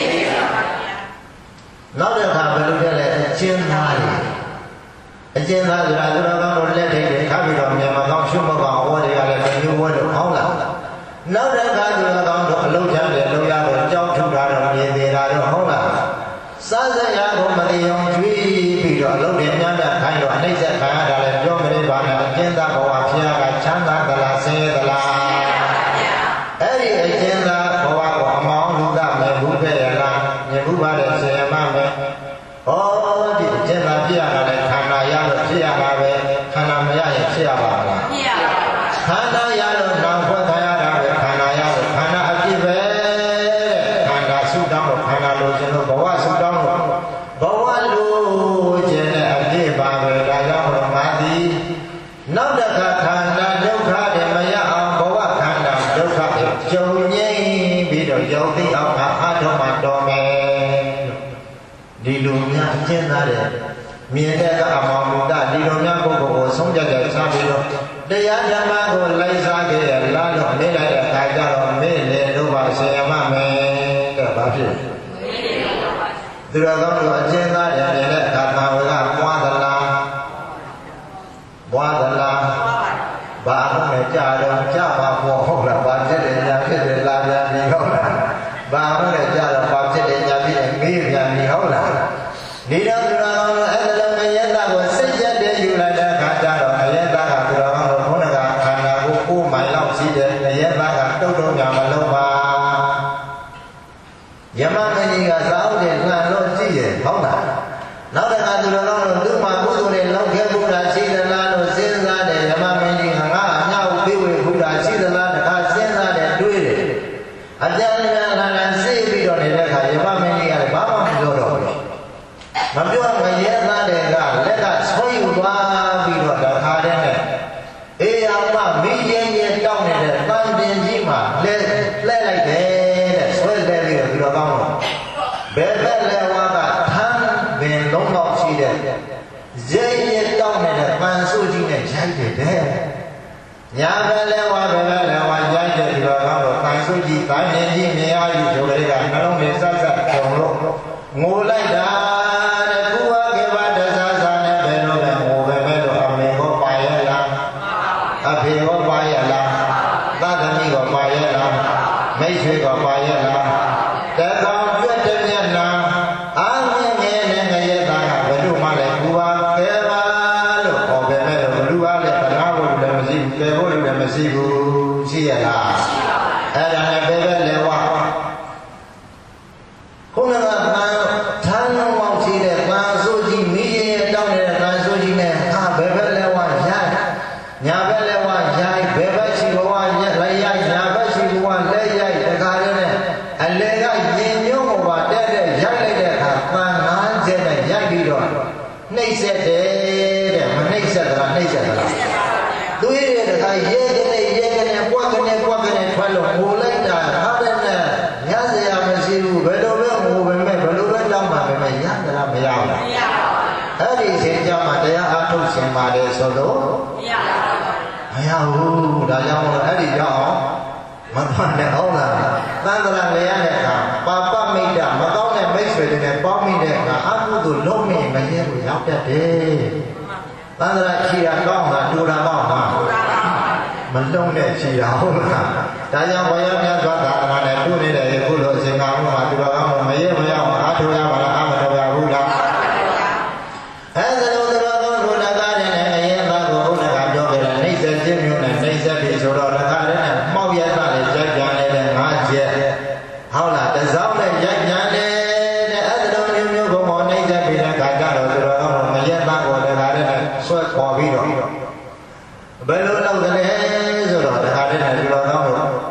နောက်တစ်ခါဘယ်လိုလဲလဲအကျဉ်းသားလေအကျဉ်းသားဆိုတာသူတော်ကောင်းတို့လက်ထိပ်တွေခါပြီးတော့မြန်မာကောင်းရှုမကောင်းဝေါ်တွေကလည်းမျိုးဝဲလို့ဟောင်းလာနောက်တစ်ခါသူတော်ကောင်းတို့အလုံးချမ်းတယ်လုံးရတော့ကြောက်ထုတာတော့မြင်သေးတာတော့ဟောင်းလာစားစရာကိုမတိအောင်ကျွေးပြီးတော့အလုံးတွေအများများခိုင်းတော့အနှိမ့်ဆက်ခံရတာလည်းပြောမနေပါနဲ့အကျဉ်းသားဘဝဖျားကချမ်းသာသလားဆင်းရဲသလားအဲ့ဒီအကျဉ်းသားဘဝကိုအမောင်းလူသားမြင်ဘူးခဲ့ရလားမြင်ဘူးပါတဲ့ဆရာမမယ်ဟောဒီအကျဉ်းသားပြရတာလည်းခန္ဓာရလို့ဖြစ်ရပါပဲခန္ဓာမရရင်ဖြစ်ရပါမလားဖြစ်ရပါဘူးခန္ဓာရလို့နာမ်ဖွဲ့ခံရတာပဲခန္ဓာရလို့ခန္ဓာအပြစ်ပဲခန္ဓာဆုတောင်းလို့ခန္ဓာလိုချင်လို့ဘဝဆုတောင်းလို့ဘဝလိုချင်တဲ့အပြစ်ပါပဲဒါကြောင့်တော့ငါသည်နောက်တစ်ခါခန္ဓာဒုက္ခတွေမရအောင်ဘဝခန္ဓာဒုက္ခတွေကြုံငြိမ်းပြီးတော့ယုံသိအောင်ငါအထုံးမှတော်မယ်ဒီလိုများအကျဉ်းသားတယ်မြင်တဲ့ကအမောင်မူတဒီလိုများပုဂ္ဂိုလ်ကိုဆုံးဖြတ်ကြစားပြီးတော့တရားဓမ္မကိုလိုက်စားခဲ့ရလားလို့မေးလိုက်တဲ့အခါကျတော့မေးလေလို့ပါဆရာမမယ်တဲ့ဘာဖြစ်သူတော်ကောင်းတို့အကျဉ်းသားတယ်မြင်တဲ့အခါသာဝကပွားသလားပွားသလားဘာလို့လဲကြာတော့ကြာပါဘောဟုတ်လားဘာဖြစ်တယ်ညာဖြစ်တယ်လာပြန်ပြီဟုတ်လားဘာလို့လဲကြာတော့ဘာဖြစ်တယ်ညာဖြစ်တယ်မေးပြန်ပြီဟုတ်လားဒီတော့သူတော်ကောင်းတို့အဲ့ဒါလည်းမယက်တာကိုစိတ်ရက်တဲ့ယူလိုက်တဲ့အခါကျတော့အယက်သားကသူတော်ကောင်းတို့ဘုန်းတော်ကခန္ဓာကိုကိုယ်မိုင်လောက်ရှိတယ်အယက်သားကတုတ်တုံညာမလုံးပါယမမင်းကြီးကသာဥဒေလှန်လို့ကြည့်ရဟုတ်လားနောက်တစ်ခါသူတော်ကောင်းတို့သူ့မှာကုသိုလ်တွေလောက်ခဲ့ဖို့တာရှိသလားလို့စဉ်းစားတယ်ယမမင်းကြီးကငါအမြောက်ပေးဝေဖို့တာရှိသလားတခါစဉ်းစားတယ်တွေးတယ်အပြန်ပြန်လာလာစိတ်ပြီးတော့နေတဲ့အခါယမမင်းကြီးကလည်းဘာမှမပြောတော့ဘူးမပြောမရဲသားတွေကလက်ကဆွဲယူသွားပြီးတော့တခါတည်းနဲ့အေးအောင်မမိရင်ရင်တောင်းနေတဲ့တန်တင်ကြီးမှာလဲလှဲလိုက်တယ်တဲ့ဆွဲလဲပြီးတော့ပြီးတော့ကောင်းတော့ဘယ်ဘက်လဲဝါကထမ်းပင်လုံးတော့ရှိတဲ့ရဲရဲတောင်းနေတဲ့ပန်စုကြီးနဲ့ရိုက်တယ်တဲ့ညာဘက်လဲဝါဘယ်ဘက်လဲဝါရိုက်တယ်ပြီးတော့ကောင်းတော့ပန်စုကြီးတန်တင်ကြီးမြင်ရပြီဆိုကြတဲ့ကနှလုံးနဲ့ဆက်ဆက်ကြုံလို့ငိုလိုက်တာမိတ်ဆွေကပါရလားတကောင်ကျွတ်တဲ့မျက်နှာအာငင်းငယ်နဲ့ငရဲသားကဘယ်လိုမှလည်းကူပါကဲပါလို့ဟောပေမဲ့ဘယ်လိုပါလဲတရားဖို့လည်းမရှိဘူးကဲဖို့လည်းမရှိဘူးရှိရလားအဲ့ဒါနဲ့ဘယ်ဘက်လဲဝါခုနကပန်းထမ်းလုံးပေါင်းရှိတဲ့ပန်းစိုးကြီးမိရင်တောင်းနေတဲ့ပန်းစိုးကြီးနဲ့အာဘယ်ဘက်လဲဝါရိုက်ညာဘက်လဲဝါရိုက်ဘယ်ဘက်ရှိဘဝရက်လိုက်ရိုက်ညာဘက်ရှိဘဝလက်ရိုက်အလေကရင်ညုံးပေါ်တက်တဲ့ရိုက်လိုက်တဲ့အခါပန်းငန်းကျဲနဲ့ရိုက်ပြီးတော့နှိမ့်ဆက်တယ်တဲ့မနှိမ့်ဆက်သလားနှိမ့်ဆက်သလားသူရတဲ့အခါရဲကနေရဲကနေပွက်ကနေပွက်ကနေထွက်လို့ငိုလိုက်တာဟာတဲ့နဲ့ညစရာမရှိဘူးဘယ်လိုလဲငိုပဲမဲ့ဘယ်လိုပဲတောင်းပါပဲမဲ့ရသလားမရဘူးလားမရပါဘူးအဲ့ဒီအချိန်ကျမှတရားအားထုတ်ရှင်ပါတယ်ဆိုတော့မရပါဘူးမရဘူးဒါကြောင့်မို့အဲ့ဒီကြောင့်မမှန်တဲ့ဟုတ်လားသံဃာလေရတဲ့အခါပါပမိတ်တမကောင်းတဲ့မိတ်ဆွေတွေနဲ့ပေါင်းမိတဲ့အခါအကုသိုလ်လုံးမင်းမရဲကိုရောက်တတ်တယ်သံဃာခြေရာကောင်းတာတူတာကောင်းတာမလုံးတဲ့ခြေရာဟုတ်လားဒါကြောင့်ဘုရားမြတ်စွာဘုရားနဲ့ပြုနေတဲ့ခုလိုအစဉ်ကာမှုမှာသူတော်ကောင်းမရဲမရောက်အားထုတ်ရပါလားအားမထုတ်ရဘူးလားအဲ့ဒါလို့သူတော်ကောင်းတို့တကားတဲ့နဲ့အရင်သားကိုဘုရားကပြောခဲ့တယ်နှိမ့်ဆက်ခြင်းမျိုးနဲ့နှိမ့်ဆက်ပြီဆိုတော့တကားတဲ့နဲ့မောက်ရတာလေကြိုက်ကြနေတဲ့ငါးချက်ဟုတ်လားတစောင်းနဲ့ရိုက်ညာတယ်တဲ့အဲ့ဒါလိုမျိုးမျိုးဘုံမောနှိမ့်ဆက်ပြီးတဲ့ခါကျတော့သူတော်ကောင်းမရဲသားကိုတကားတဲ့ဆွဲခေါ်ပြီးတော့ဘယ်လိုလုပ်တယ်ဆိုတော့ဒါကလည်းဒီလိုတော့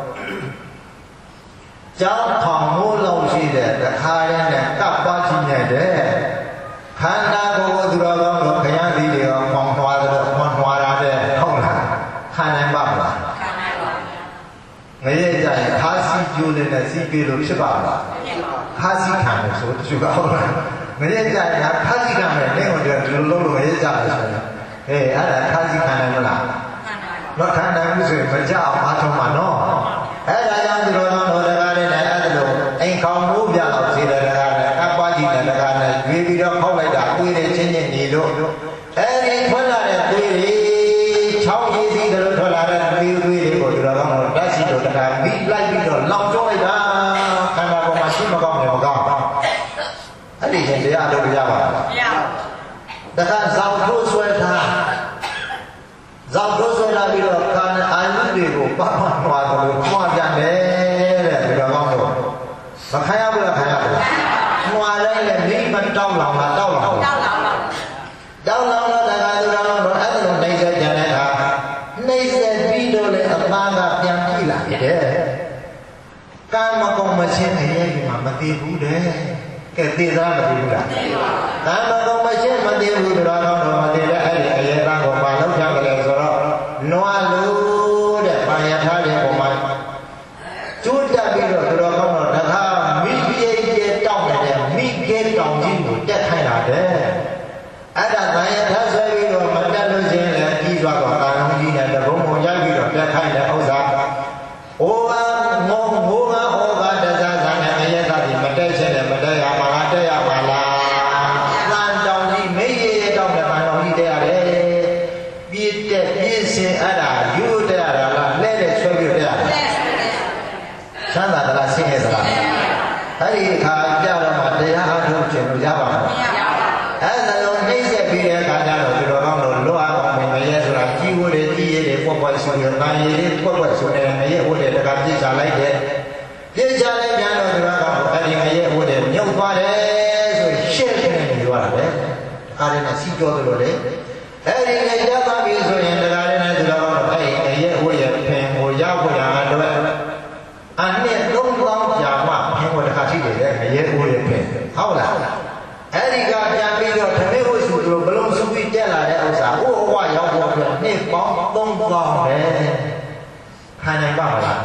ကျောင်းထောင်မိုးလုံးရှိတဲ့တခါရင်းနဲ့ကပ်ပွားကြည့်နေတဲ့ခန္ဓာကိုယ်ကိုသူတော်ကောင်းတို့ခရမ်းသီးတွေကပေါင်ထွားတယ်ပေါင်ထွားတာတဲ့ဟုတ်လားခံနိုင်ပါမလားခံနိုင်ပါဘူးငရဲကြရင်ခါစီကျိုးလေးနဲ့စီးပြေလို့ဖြစ်ပါမလားခါစီခံလို့ဆိုသူကဟုတ်လားငရဲကြရင်ခါစီခံမယ်လင်းကိုဒီလိုလုံးလို့ငရဲကြတယ်ဆိုရင်ဟဲ့အဲ့ဒါခါစီခံနိုင်မလားမခံနိုင်ဘူးဆိုရင်မကြောက်အားထုတ်မှာနော်အဲ့ဒါကြောင့်သူတော်ကောင်းတို့တကားလေးနဲ့အဲ့ဒါလို့အိမ်ခေါင်မိုးပြတော့စီတယ်တကားနဲ့အပွားကြီးတဲ့တကားနဲ့ရွေးပြီးတော့ခောက်လိုက်တာကိုယ်တွေချင်းချင်းနေလို့အဲ့ဒီထွက်လာတဲ့သွေးတွေချောင်းရည်စီတို့ထွက်လာတဲ့သွေးသွေးတွေကိုသူတော်ကောင်းတို့ဓာတ်စီတို့တကားမိလိုက်ပြီးတော့လောင်ကျွမ်းလိုက်တာခန္ဓာပေါ်မှာရှိမကောင်းတယ်မကောင်းအဲ့ဒီချင်းတရားထုတ်ရပါလားမရဘူးတခါဇောက်ထိုးဆွဲထားဇောက်ထိုးဆွဲလာပြီးတော့ကာအာယုတွေကိုပတ်မှန်သွားတယ်လို့ကြွားပြန်တယ်တဲ့ဒီတော်ကောင်းတို့မခံရဘူးလားခံရဘူးမှွာတိုင်းလည်းမိမတောင်းလောင်တာတောင်းလောင်တောင်းလောင်တောင်းလောင်တော့တခါသူတော်ကောင်းတို့အဲ့လိုနှိမ့်ဆက်ကြတဲ့အခါနှိမ့်ဆက်ပြီးတော့လေအသားကပြန်ပြေးလာတယ်ကံမကုံမချင်းအရေးကြီးမှမသိဘူးတဲ့ကဲသိသားမသိဘူးလားကံမကုံမချင်းမသိဘူးတော်ကောင်းတို့မသိတဲ့အဲ့ဒီအရေးသားကိုပါလောက်ကြကြလဲဆိုတော့နွားလို့တဲ့ပါရထားတဲ့ပုံမှာကျိုးတက်ပြီးတော့တော်ကောင်းတော့တခါမိပြေကျတောင်းနေတဲ့မိကဲတောင်းကြီးကိုတက်ခိုင်းတာတဲ့အဲ့ဒါပါရထားဆွဲပြီးတော့မတက်လို့ချင်းလည်းကြီးသွားတော့ကာလုံးကြီးနဲ့တဘုံဘုံရိုက်ပြီးတော့တက်ခိုင်းတဲ့ဥစ္စာအိုးပါငုံငိုးပါဩဘာတဇာဇာနဲ့အရက်သားဒီမတက်ချင်းနဲ့မတက်ရမှာလားတက်ရမှာလားလမ်းတောင်းကြီးမေးရတောင်းတဲ့လမ်းတောင်းကြီးတက်ရတယ်ပြည့်တက်ပြည့်စင်အဲ့ဒါယူတက်ရတာလားလဲတဲ့ဆွဲပြီးတက်ရတယ်ချမ်းသာသလားဆင်းရဲသလားအဲ့ဒီအခါကြတော့မှတရားအားထုတ်ခြင်းလို့ရပါမှာအဲ့ဒါလုံးနှိမ့်ဆက်ပြီးတဲ့အခါကျတော့ဒီလိုကောင်းလို့လွတ်အောင်မင်းမရဲဆိုတာကြီးဝတွေကြီးရဲတွေပွက်ပွက်ဆိုရတာရည်တွေပွက်ပွက်ဆိုတယ်မရဲဝတွေတကပြစ်ချလိုက်တယ်ပြစ်ချလိုက်ပြန်တော့ဒီလိုကောင်းအဲ့ဒီမရဲဝတွေမြုပ်သွားတယ်ဆိုရှက်နေနေကြရတယ်အားရနဲ့စီကြောတယ်လို့လေအဲ့ဒီငရဲသွားပြီဆိုရင်တရားရနဲ့ဒီလိုကောင်းအဲ့ဒီငရဲဝရဲ့ဖင်ကိုရောက်ဖို့ရအတွက်အနှစ်သုံးပေါင်းကြာမှဖင်ကိုတစ်ခါရှိတယ်ငရဲဝရဲ့ဖင်ဟုတ်လားအဲ့ဒီကပြန်ပြီးတော့ဓမေဝစုတို့ဘလုံးစုပြီးတက်လာတဲ့ဥစ္စာဟိုအဝရောက်ဖို့အတွက်နှစ်ပေါင်းသုံးပေါင်းပဲခံနိုင်ပါမလား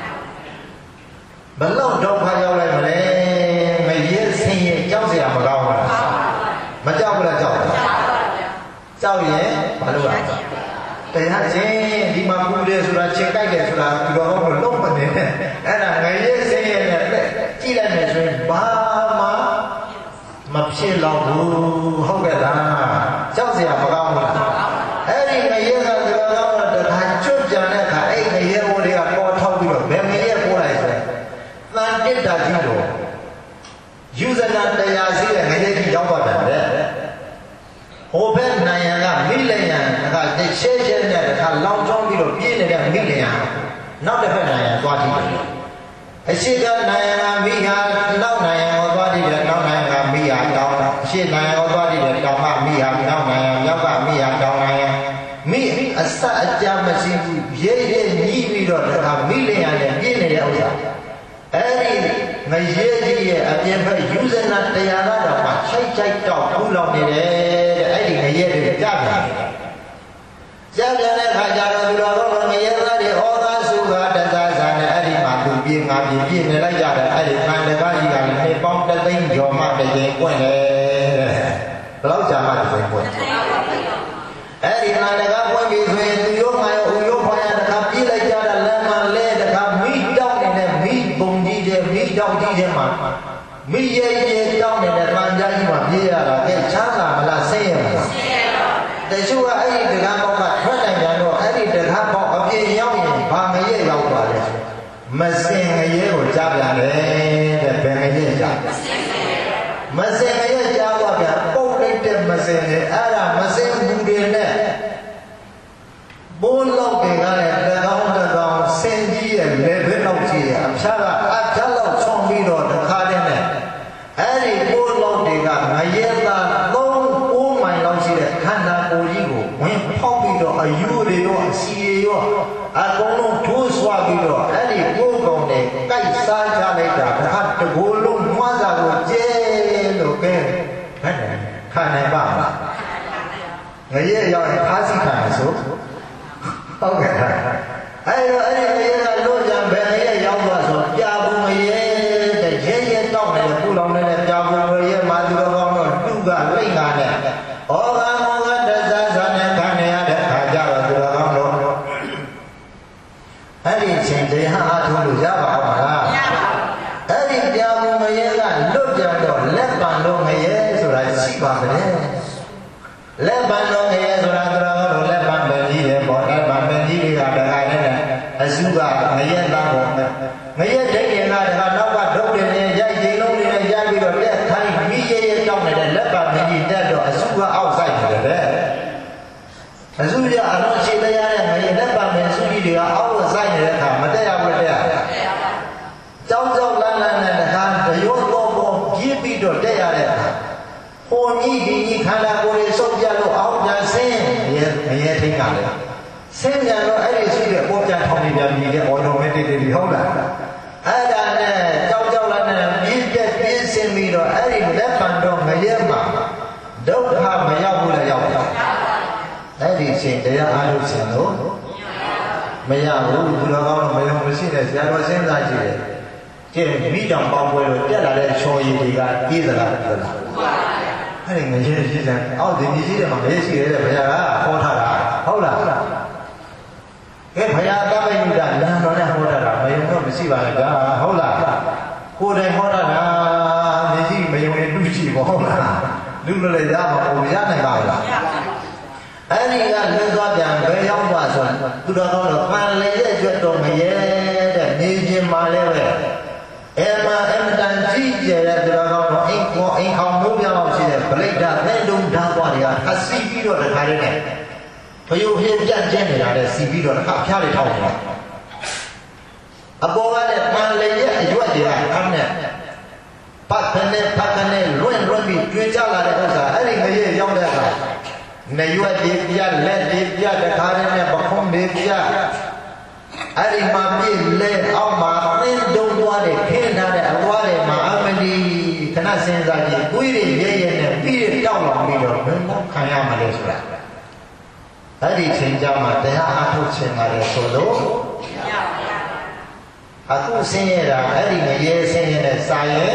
ဘလုံးဒုက္ခရောက်လိုက်မလဲမရဲဆင်းရဲကြောက်เสียမကောင်းဘူးလားမကြောက်ဘူးလားကြောက်တယ်ကြောက်ရင်ဘာလို့လဲတရားချင်းဒီမှာပူတယ်ဆိုတာချင်းကြိုက်တယ်ဆိုတာဒီတော့ဘလုံးမနေနဲ့အဲ့ဒါငရဲဆင်းရဲနဲ့ကြည့်လိုက်မယ်ဆိုရင်ဘာမှမဖြစ်တော့ဘူးဟုတ်ကဲ့လားကြောက်เสียမကောင်းဘူးလားအဲ့ဒီငရဲကဒီလိုတော့တခါကျွတ်ပြန်တဲ့အခါအဲ့ငရဲဟိုတွေကပေါ်ထောက်ပြီးတော့ဘယ်ငရဲပို့လိုက်ဆိုတန်တစ်တာကြီးတော့ယူဇနာတရားစီးတဲ့ငရဲကြီးရောက်သွားတယ်တဲ့ဟိုဘက်နိုင်ရန်ကမိလျံတခါရှဲရှဲနဲ့တခါလောင်ကျွမ်းပြီးတော့ပြင်းနေတဲ့မိလျံနောက်တစ်ဖက်နိုင်ရန်သွားကြည့်တယ်အရှိကနိုင်ရန်မိဟာနောက်နိုင်ရန်ကိုသွားကြည့်တယ်နောက်နိုင်ရန်မိဟာတောင်းအရှိနိုင်ရန်ကိုသွားကြည့်တယ်တောင်းကမိဟာနောက်နိုင်ရန်နောက်ကမိဟာတောင်းနိုင်ရန်မိအစအကြမရှိဘူးရဲရဲညီးပြီးတော့တခါမိလျံနဲ့ပြင်းနေတဲ့ဥစ္စာအဲ့ဒီငရဲကြီးရဲ့အပြင်ဘက်ယူဇနာတရားကတော့မှချိုက်ချိုက်တော့ပူလောင်နေတယ်တဲ့အဲ့ဒီငရဲတွေကြပြန်ကြပြန်တဲ့ခါကျတော့သူတော်ကောင်းငရဲသားတွေဩသာစုကတဇာဇာနဲ့အဲ့ဒီမှာသူပြေးငါပြေးပြေးနေလိုက်ကြတယ်အဲ့ဒီခံတကားကြီးကလည်းနေပေါင်းတသိန်းကျော်မှတစ်ချိန်ပွင့်တယ်တဲ့ဘယ်လောက်ကြာမှတစ်ချိန်ပွင့်အဲ့ဒီခံတကားပွင့်ပြီဆိုရင်သူရောငါရောဦးရောဖွာရတခါပြေးလိုက်ကြတာလမ်းမှာလဲတခါမိတောက်နေတဲ့မိဘုံကြီးတဲ့မိတောက်ကြီးတဲ့မှာမိရဲရဲတောက်နေတဲ့ပန်းကြားကြီးမှာပြေးရတာကဲချမ်းသာမလားဆင်းရဲမလားဆင်းရဲပါတချို့ကအဲ့ဒီတကားပေါက်ကထွက်နိုင်ကြတော့အဲ့ဒီတကားပေါက်အပြည့်ရောက်ရင်ဘာငရဲရောက်သွားလဲမစင်ငရဲကိုကြားပြန်တယ်တဲ့ဘယ်ငရဲကြားမစင်ငရဲကြားတော့ပြန်ပုတ်လိုက်တဲ့မစင်နဲ့အဲ့ဒါမစင်ဘူးတွေနဲ့ဘိုးလောက်တွေကလည်းတကောင်းတကောင်းစင်ကြီးရဲ့လေဘဲလောက်ကြီးရဲ့အဖျားကအဖျားလောက်ချုံပြီးတော့တခါတည်းနဲ့အဲ့ဒီဘိုးလောက်တွေကငရဲသားသုံး ၉မိုင်လောက်ရှိတဲ့ခန္ဓာကိုကြီးကိုဝင်ဖောက်ပြီးတော့အယူတွေရောအစီတွေရောအကုန်လုံးထိုးဆွားပြီးတော့အဲ့ဒီကိုယ်ကောင်နဲ့ကိုက်စားကြလိုက်တာတစ်ခါတကိုယ်လုံးမွားစာကိုကျဲလို့ကဲဟဲ့ခံနိုင်ပါမလားငရဲရောက်ရင်ခါးစီခံရဆိုဟုတ်ကဲ့အဲ့တော့အဲ့ဒီငရဲကလို့ကြံဘယ်ငရဲရောက်သွားဆိုပြဘူးငရဲတဲ့ရဲရဲတောက်နေတဲ့ပူလောင်နေတဲ့ပြဘူးငရဲမှာသူတော်ကောင်းတော့သူကလိမ့်တာနဲ့ဩဃာမောဃတသဇာနဲ့ခံရတဲ့ခါကြတော့သူတော်ကောင်းတော့အဲ့ဒီချိန်တရားအားထုတ်လို့ရပါ့မလားမရပါဘူးအဲ့ဒီပြဘူးငရဲကလွတ်ပြန်တော့လက်ပံတော့ငရဲဆိုတာရှိပါတယ်လက်ပံတော့ငရဲဆိုတာသူတော်ကောင်းတော့လက်ပံပဲကြီးတယ်ပေါ့လက်ပံပဲကြီးတွေကတခါနဲ့အစုကငရဲသားပေါ့ငရဲဒိဋ္ဌိကတခါနောက်ကဒုတ်တယ်နဲ့ရိုက်ချိန်လုံးတွေနဲ့ရိုက်ပြီးတော့လက်ခိုင်းမိရဲရဲတောင်းနေတဲ့လက်ပံပဲကြီးတက်တော့အစုကအောက်ဆိုင်နေတယ်တဲ့အစုရအလုံးရှိတရားနဲ့ငရဲလက်ပံပဲစုကြီးတွေကအောက်ဆိုင်နေတဲ့အခါမတက်ရဘူးတက်ရကြောက်ကြောက်လန့်လန့်နဲ့တခါတရုံတော့ပေါ်ပြည့်ပြီးတော့တက်ရတဲ့အခါဟိုကြီးဒီကြီးခန္ဓာကိုယ်တွေစုပ်ပြလို့အောက်ပြန်ဆင်းရဲငရဲထိတ်ကလည်းဆင်းပြန်တော့အဲ့ဒီရှိတဲ့ပေါ်ပြန်ထောင်းနေပြန်ပြီးတဲ့ automatic တွေဟုတ်လားအဲ့ဒါနဲ့ကြောက်ကြောက်လန့်လန့်ပြည့်ပြည့်ပြည့်ဆင်းပြီးတော့အဲ့ဒီလက်ပံတော့ငရဲမှာဒုက္ခမရောက်ဘူးလားရောက်ပါအဲ့ဒီချိန်တရားအားထုတ်ခြင်းလို့မရဘူးဘုရားကောင်းတော့မယုံမရှိတဲ့ဆရာတော်စဉ်းစားကြည့်တယ်ကျင့်မိတောင်ပေါင်းပွဲလို့တက်လာတဲ့ချော်ရည်တွေကပြေးသလားပြေးလားအဲ့ဒီငရဲရှိတယ်အောက်ဒီကြီးရှိတယ်မှာငရဲရှိတယ်တဲ့ဘုရားကဟောထားတာဟုတ်လားကဲဘုရားကပ္ပိယုဒ္ဓလမ်းတော်နဲ့ဟောထားတာမယုံတော့မရှိပါနဲ့ဗျာဟုတ်လားကိုယ်တိုင်ဟောထားတာမျက်စိမယုံရင်လူရှိပေါ့ဟုတ်လားလူလည်းရမှာပုံရနိုင်ပါလားအဲ့ဒီကလွတ်သွားပြန်ဘယ်ရောက်သွားဆိုသူတော်ကောင်းတော့ပန်လေရဲ့ကျွတ်တော်မရဲတဲ့နေခြင်းမှလည်းပဲအဲမှာအမတန်ကြီးကျယ်တဲ့သူတော်ကောင်းတော့အိမ်ခေါ်အိမ်ခေါင်လို့ပြောင်းရှိတဲ့ဗလိဒ္ဓသဲလုံးဓာတ်ပွားတွေကခစီပြီးတော့တခါတည်းနဲ့ဘယုဟင်းပြတ်ကျင်းနေတာတဲ့စီပြီးတော့တခါဖျားတွေထောက်နေတာအပေါ်ကလည်းပန်လေရဲ့အရွက်တွေကအခမ်းနဲ့ပတ်ခနဲ့ပတ်ခနဲ့လွင့်လွင့်ပြီးကျွေးကြလာတဲ့ဥစ္စာအဲ့ဒီငရဲရောက်တဲ့အခါနေရွက်တွေပြလက်တွေပြတခါတည်းနဲ့ပခုံးတွေပြအဲ့ဒီမှာပြည့်လဲအောက်မှာသင်းတုံးသွားတယ်ခင်းထားတဲ့အသွားတွေမှာအမလီခဏစဉ်းစားကြည့်ကိုယ်တွေရဲရဲနဲ့ပြီးရတောက်လောင်ပြီးတော့ဘယ်လိုခံရမှာလဲဆိုတာအဲ့ဒီချိန်ကြမှာတရားအားထုတ်ခြင်းပါလေဆိုလို့အခုဆင်းရဲတာအဲ့ဒီငရဲဆင်းရဲနဲ့စာရဲ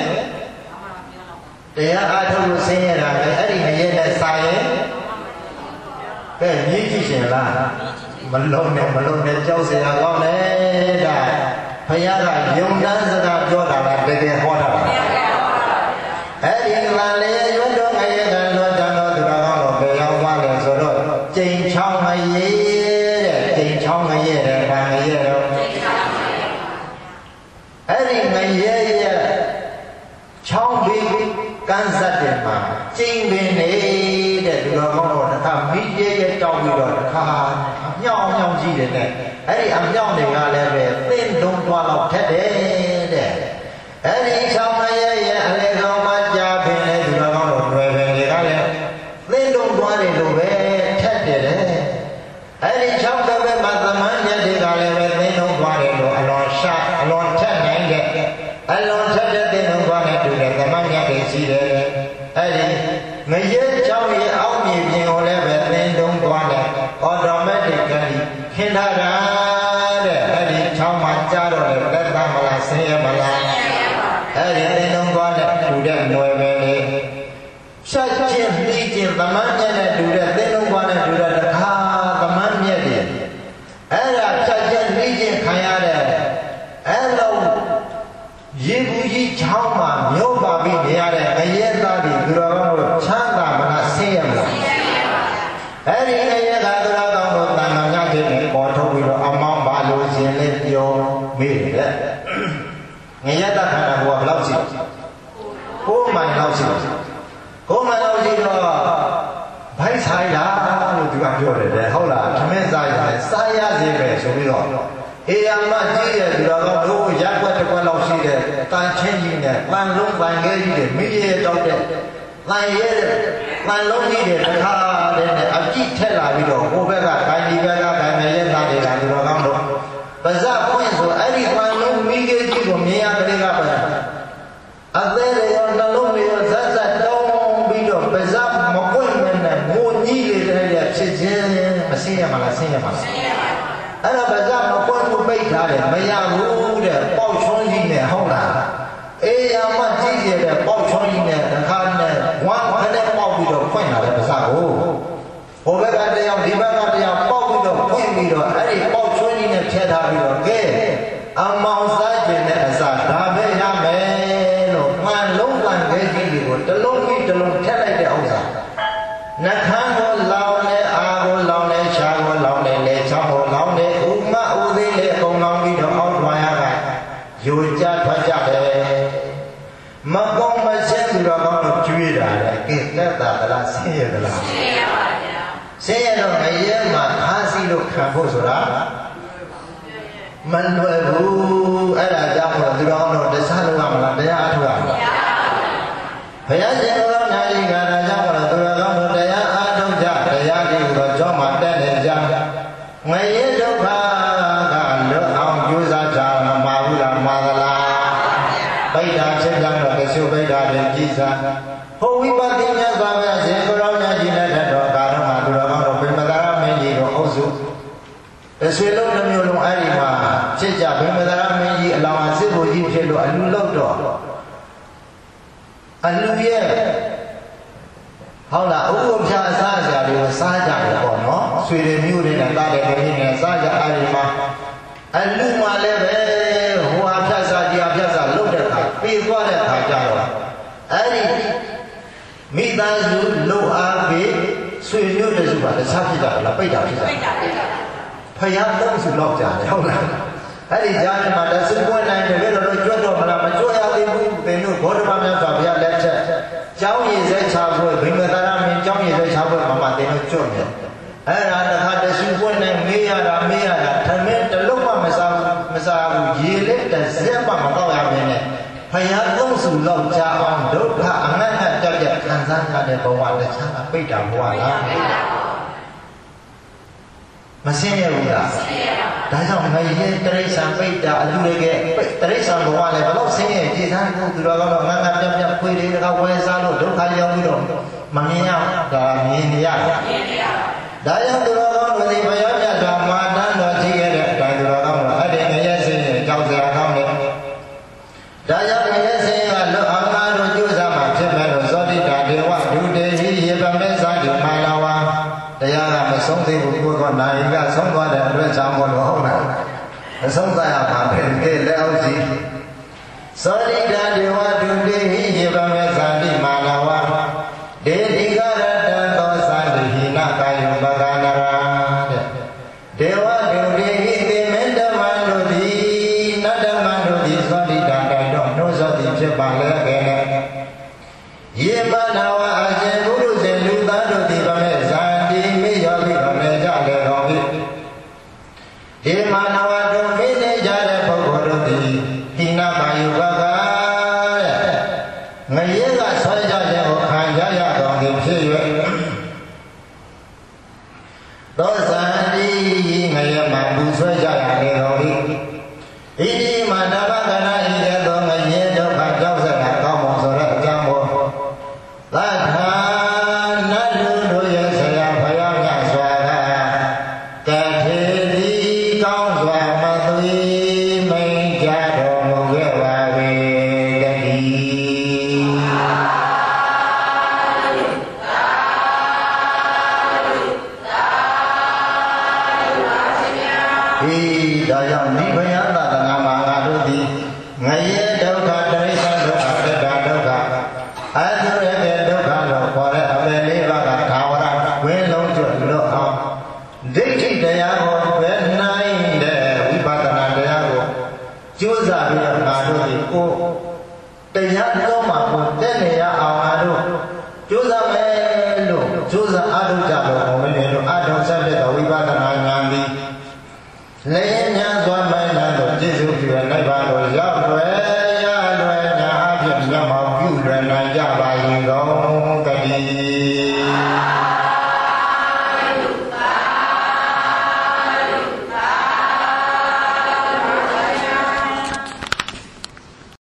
တရားအားထုတ်လို့ဆင်းရဲတာလေအဲ့ဒီငရဲနဲ့စာရဲကဲမြည်ကြည့်ရှင်လားမလုံးနဲ့မလုံးနဲ့ကြောက်เสียကောင်းတယ်ဒါဘုရားကယုံတန်းစကားပြောတာလားတကယ်ဟောတာလားအဲ့ဒီလာလေရွတ်တော်ငရဲကလွတ်တော်သူတော်ကောင်းတော့ဘယ်ရောက်သွားလဲဆိုတော့ကျိန်ချောင်းငရဲတဲ့ကျိန်ချောင်းငရဲတဲ့ဘာငရဲတော့အဲ့ဒီငရဲရဲ့ချောင်းပြီးကန်းစက်တယ်မှာကျိန်ပင်နေတဲ့သူတော်ကောင်းတော့တခါမိရဲရဲတောက်ပြီးတော့တခါအမြောင်အမြောင်ကြီးတယ်နဲ့အဲ့ဒီအမြောင်တွေကလည်းပဲသင်းတုံးသွားတော့ထက်တယ်တဲ့အဲ့ဒီချောင်းမရဲရဲ့အလေကောင်မှကြာပင်တဲ့သူတော်ကောင်းတော့တွေ့ပင်တွေကလည်းသင်းတုံးသွားတယ်လို့ပဲထက်တယ်တဲ့အဲ့ဒီချောင်းတစ်ဘက်မှာသမန်းရက်တွေကလည်းပဲသင်းတုံးသွားတယ်လို့အလွန်ရှာအလွန်ထက်နိုင်တဲ့အလွန်ထက်တဲ့သင်းတုံးသွားတဲ့တူတဲ့သမန်းရက်တွေရှိတယ်အဲ့ဒီငရဲချောင်းရဲ့အောက်မြေပြင်ကိုလည်းပဲသင်းတုံးသွားတယ် automatically ခင်းထားတာတဲ့အဲ့ဒီချောင်းမှာကြားတော့လေသက်သာမလားဆင်းရဲမလားအဲ့ဒီသင်းတုံးသွားတဲ့တူတဲ့ຫນွယ်ပဲလေရှက်ချင်းပြီးချင်းသမန်းမြက်နဲ့တူတဲ့သင်းတုံးသွားတဲ့တူတဲ့တစ်ခါသမန်းမြက်တွေအဲ့ဒါရှက်ချင်းပြီးချင်းခံရတဲ့အဲ့လိုရေဘူးကြီးချောင်းမှာမြို့ပါပြီးနေရတဲ့အရဲသားတွေသူတော်ကောင်းတို့ချမ်းသာမလားဆင်းရဲမလားအဲ့ဒီအရဲသားသူတော်ကောင်းတို့တန်ခါညတဲ့ပေါ်ထုတ်ပြီးတော့အမောင်းပါလို့ရှင်လေးပြောမေးတယ်ငရဲသားခန္ဓာကိုယ်ကဘယ်လောက်ရှိကိုးမိုင်လောက်ရှိကိုးမိုင်လောက်ရှိတော့ဘိုက်ဆိုင်လားလို့သူကပြောတယ်လေဟုတ်လားသမင်းစားရတယ်စားရစေပဲဆိုပြီးတော့အေယမကြီးရဲ့သူတော်ကောင်းတို့ရက်ွက်တစ်ခွက်လောက်ရှိတဲ့တန်ချင်းကြီးနဲ့ပန်လုံးပန်ခဲကြီးတွေမိရဲတောက်တဲ့တန်ရဲတဲ့မှန်လုံးကြီးတွေတစ်ခါတည်းနဲ့အကြည့်ထက်လာပြီးတော့ဟိုဘက်ကဂိုင်းဒီဘက်ကဂိုင်းငရဲသားတွေကသူတော်ကောင်းတို့ပါဇက်ပွင့်ဆိုအဲ့ဒီမှန်လုံးမိကြီးကြီးကိုမြင်ရကလေးကပဲအသေးတွေရောနှလုံးတွေရောဇက်ဇက်တုံးပြီးတော့ပါဇက်မပွင့်မနဲ့ငိုကြီးတွေတည်းရဲ့ဖြစ်ခြင်းမဆင်းရမလားဆင်းရမလားဆင်းရပါဘူးအဲ့ဒါပါဇက်မပွင့်ဘူးပိတ်ထားတယ်မရဘူးတဲ့ပေါက်ချွန်းကြီးနဲ့ဟုတ်လားအေးရမကြည့်ရတဲ့ပေါက်ချွန်းကြီးနဲ့တခါနဲ့ဝမ်းခနဲ့ပေါက်ပြီးတော့ဖွင့်လာတဲ့ပါဇက်ကိုဟိုဘက်ကတရားဒီဘက်ကတရားပေါက်ပြီးတော့ဖွင့်ပြီးတော့အဲ့ဒီပေါက်ချွန်းကြီးနဲ့ဖြတ်ထားပြီးတော့ကဲအမောင်စားခြင်းနဲ့အစားဒါပဲရမယ်လို့မှန်လုံးမှန်ခဲ့ကြီးတွေကိုတလုံးပြီးတလုံးဖြတ်လိုက်တဲ့ဥစ္စာနှခမ်းကိုလောင်နေအာကိုလောင်နေရှားကိုလောင်နေလေချောင်းကိုလောင်နေဥမဥသေးလေအကုန်လောင်ပြီးတော့အောက်ထွားရကယူကြထွက်ကြတယ်မကောင်းမရှင်းသူတော်ကောင်းတို့ကျွေးတာလေကဲတက်တာကလားဆင်းရဲသလားဆင်းရဲပါဗျာဆင်းရဲတော့ငရဲမှာအားစီလို့ခံဖို့ဆိုတာမလွယ်ဘူးအဲ့ဒါကြောင့်မို့သူတော်တို့တရားလုံးရမလားတရားအထုတ်ရမလားဘုရားရှင်တော်နာရီကရာကြောင့်မို့သူတော်ကောင်းတို့တရားအထုတ်ကြတရားဒီကိုကြောမှာတက်နေကြငရဲဒုက္ခကလွတ်အောင်ကြိုးစားကြမှာဘူးလားမှာသလားပိဋ္ဌာဖြစ်ကြတော့ကရှုပိဋ္ဌာပြင်ကြည်စားဟိုဝိပဿနာမြတ်စွာဘုရားရှင်ကိုရောင်များကြီးလက်ထက်တော်ကာရမှာသူတော်ကောင်းတို့ဗိမသာရမင်းကြီးတို့အုပ်စုအဆွေလုံးတစ်မျိုးလုံးအဲ့ဒီမှာဖြစ်ကြဗိမသာရမင်းကြီးအလောင်းအစစ်ကိုကြီးဖြစ်လို့အလူလောက်တော့အလူရဲ့ဟုတ်လားဥပုပ်ဖြာအစားအစာတွေကိုစားကြတယ်ပေါ့နော်ဆွေတွေမျိုးတွေနဲ့တားတယ်တွေနဲ့စားကြအဲ့ဒီမှာအလူမှလည်းပဲဟိုအဖြတ်စားကြီးအဖြတ်စားလုပ်တဲ့အခါပြေးသွားတဲ့အခါကျတော့အဲ့ဒီမိသားစုလုံအားပြီးဆွေမျိုးတွေစုပါတခြားဖြစ်တာလားပိတ်တာဖြစ်တာပိတ်တာပိတ်တာဖယားတော့စုလောက်ကြတယ်ဟုတ်လားအဲ့ဒီကြားထဲမှာတဆူပွင့်နိုင်တယ်ဘယ်လိုကြွတ်တော့မလားမကြွရသေးဘူးသင်တို့ဘောဓဘာမြတ်စွာဘုရားလက်ထက်ကျောင်းရည်စဲချပွဲဗိမသာရမင်းကျောင်းရည်စဲချပွဲမှာမှသင်တို့ကြွတယ်အဲ့ဒါတခါတဆူပွင့်နိုင်မေးရတာမေးရတာထမင်းတလုံးမှမစားဘူးမစားဘူးရေလက်တစ်စက်မှမတော့ရမင်းနဲ့ဖယားသုံးစုလောက်ကြအောင်ဒုက္ခအနတ္တတက်တက်ခံစားရတဲ့ဘဝတခြားကပိတ်တာဘဝလားမဆင်းရဘူးလားဆင်းရပါဘူးဒါကြောင့်ငရေတရိစ္ဆာန်ပိတ်တာအလူတွေကတရိစ္ဆာန်ဘဝလည်းဘလို့ဆင်းရဲကြည်သားဖို့သူတော်ကတော့ငါငါပြပြခွေးတွေကဝဲစားလို့ဒုက္ခရောက်ပြီးတော့မမြင်ရတာမြင်နေရမြင်နေရဒါကြောင့်သူတော်ကောင်းတို့ဒီဘုရားမြတ်စွာမာတန်းတော်ကြီးခဲ့တဲ့အတိုင်းသူတော်ကောင်းတို့အဲ့ဒီငရဲဆင်းရဲကြောက်စရာကောင်းတယ်ဒါကြောင့်ငရဲဆင်းရဲကလွတ်အောင်အားတို့ကြိုးစားမှဖြစ်မဲ့လို့ဇောတိတာဒေဝဒုတေဟိယေပမေသာတိမာလာဝါတရားကမဆုံးသေးဘူးကိုယ်ကနိုင်ကဆုံးသွားတဲ့အတွက်ကြောင့်မလို့ဟုတ်လားမဆုံးသရပါပဲကဲလက်အောက်စီဇောတိတာဒေဝဒုတေဟိယေပမေသာတိမာလာဝါဒေတိကရတံသောသာတိဟိနကာယပကနာရာတဲ့ဒေဝဒုတေဟိသေမေတ္တမန္တုတိနတ္တမန္တုတိဇောတိတာတိုင်တော့နှုတ်ဇောတိဖြစ်ပါလေကဲယေပနာဝအကျေဘုရုဇဉ်လူသားတို့ဒီဗမေဇာတိမိယောပြီးတော့နေကြလေတော်ပြီဒီမာနဝတို့မိနေကြတဲ့ပုဂ္ဂိုလ်တို့သည်ဟိနကာယပကငရဲကဆွဲကြခြင်းကိုခံကြရတော်သည်ဖြစ်၍သောဇာတိငရဲမှာပူဆွဲကြရလေတော်ပြီဣတိမာတပကနာဤတဲ့သောငရဲဒုက္ခကြောက်စရာကောင်းမှုဆိုတဲ့အကြောင်းကိုသတ္ထာနတ်လူတို့ရဲ့ဆရာဘုရားမြတ်စွာကတထေတိကောင်းစွာမသွေမိန်ကြတော်မူခဲ့ပါပေတည်းဒီဒါကြောင့်ဒီဘုရားသာသနာမှာငါတို့သည်ငရဲဒုက္ခတရိစ္ဆာန်ဒုက္ခတတ္တဒုက္ခအတုရတဲ့ဒုက္ခလို့ခေါ်တဲ့အပေလေးပါးကသာဝရဝင်းလုံးကျွတ်လို့အောင်ဒိဋ္ဌိတရားကိုပဲနိုင်တဲ့ဝိပဿနာတရားကိုကြိုးစားပြီးတော့ငါတို့ဒီကိုတရားတော်မှာကိုတက်နေရအောင်ငါတို့ကြိုးစားမယ်လို့ကြိုးစားအားထုတ်ကြလို့ဘုံမင်းတို့အထုံးဆက်တဲ့ဝိပဿနာဉာဏ်ဒီလေညာစွာမိုင်းလာတော့ကျေစုပြုရနိုင်ပါလို့ရောက်လွယ်ရလွယ်ညာအဖြစ်မျက်မှောက်ပြုလွယ်နိုင်ကြပါရင်ကောင်းတည်းေ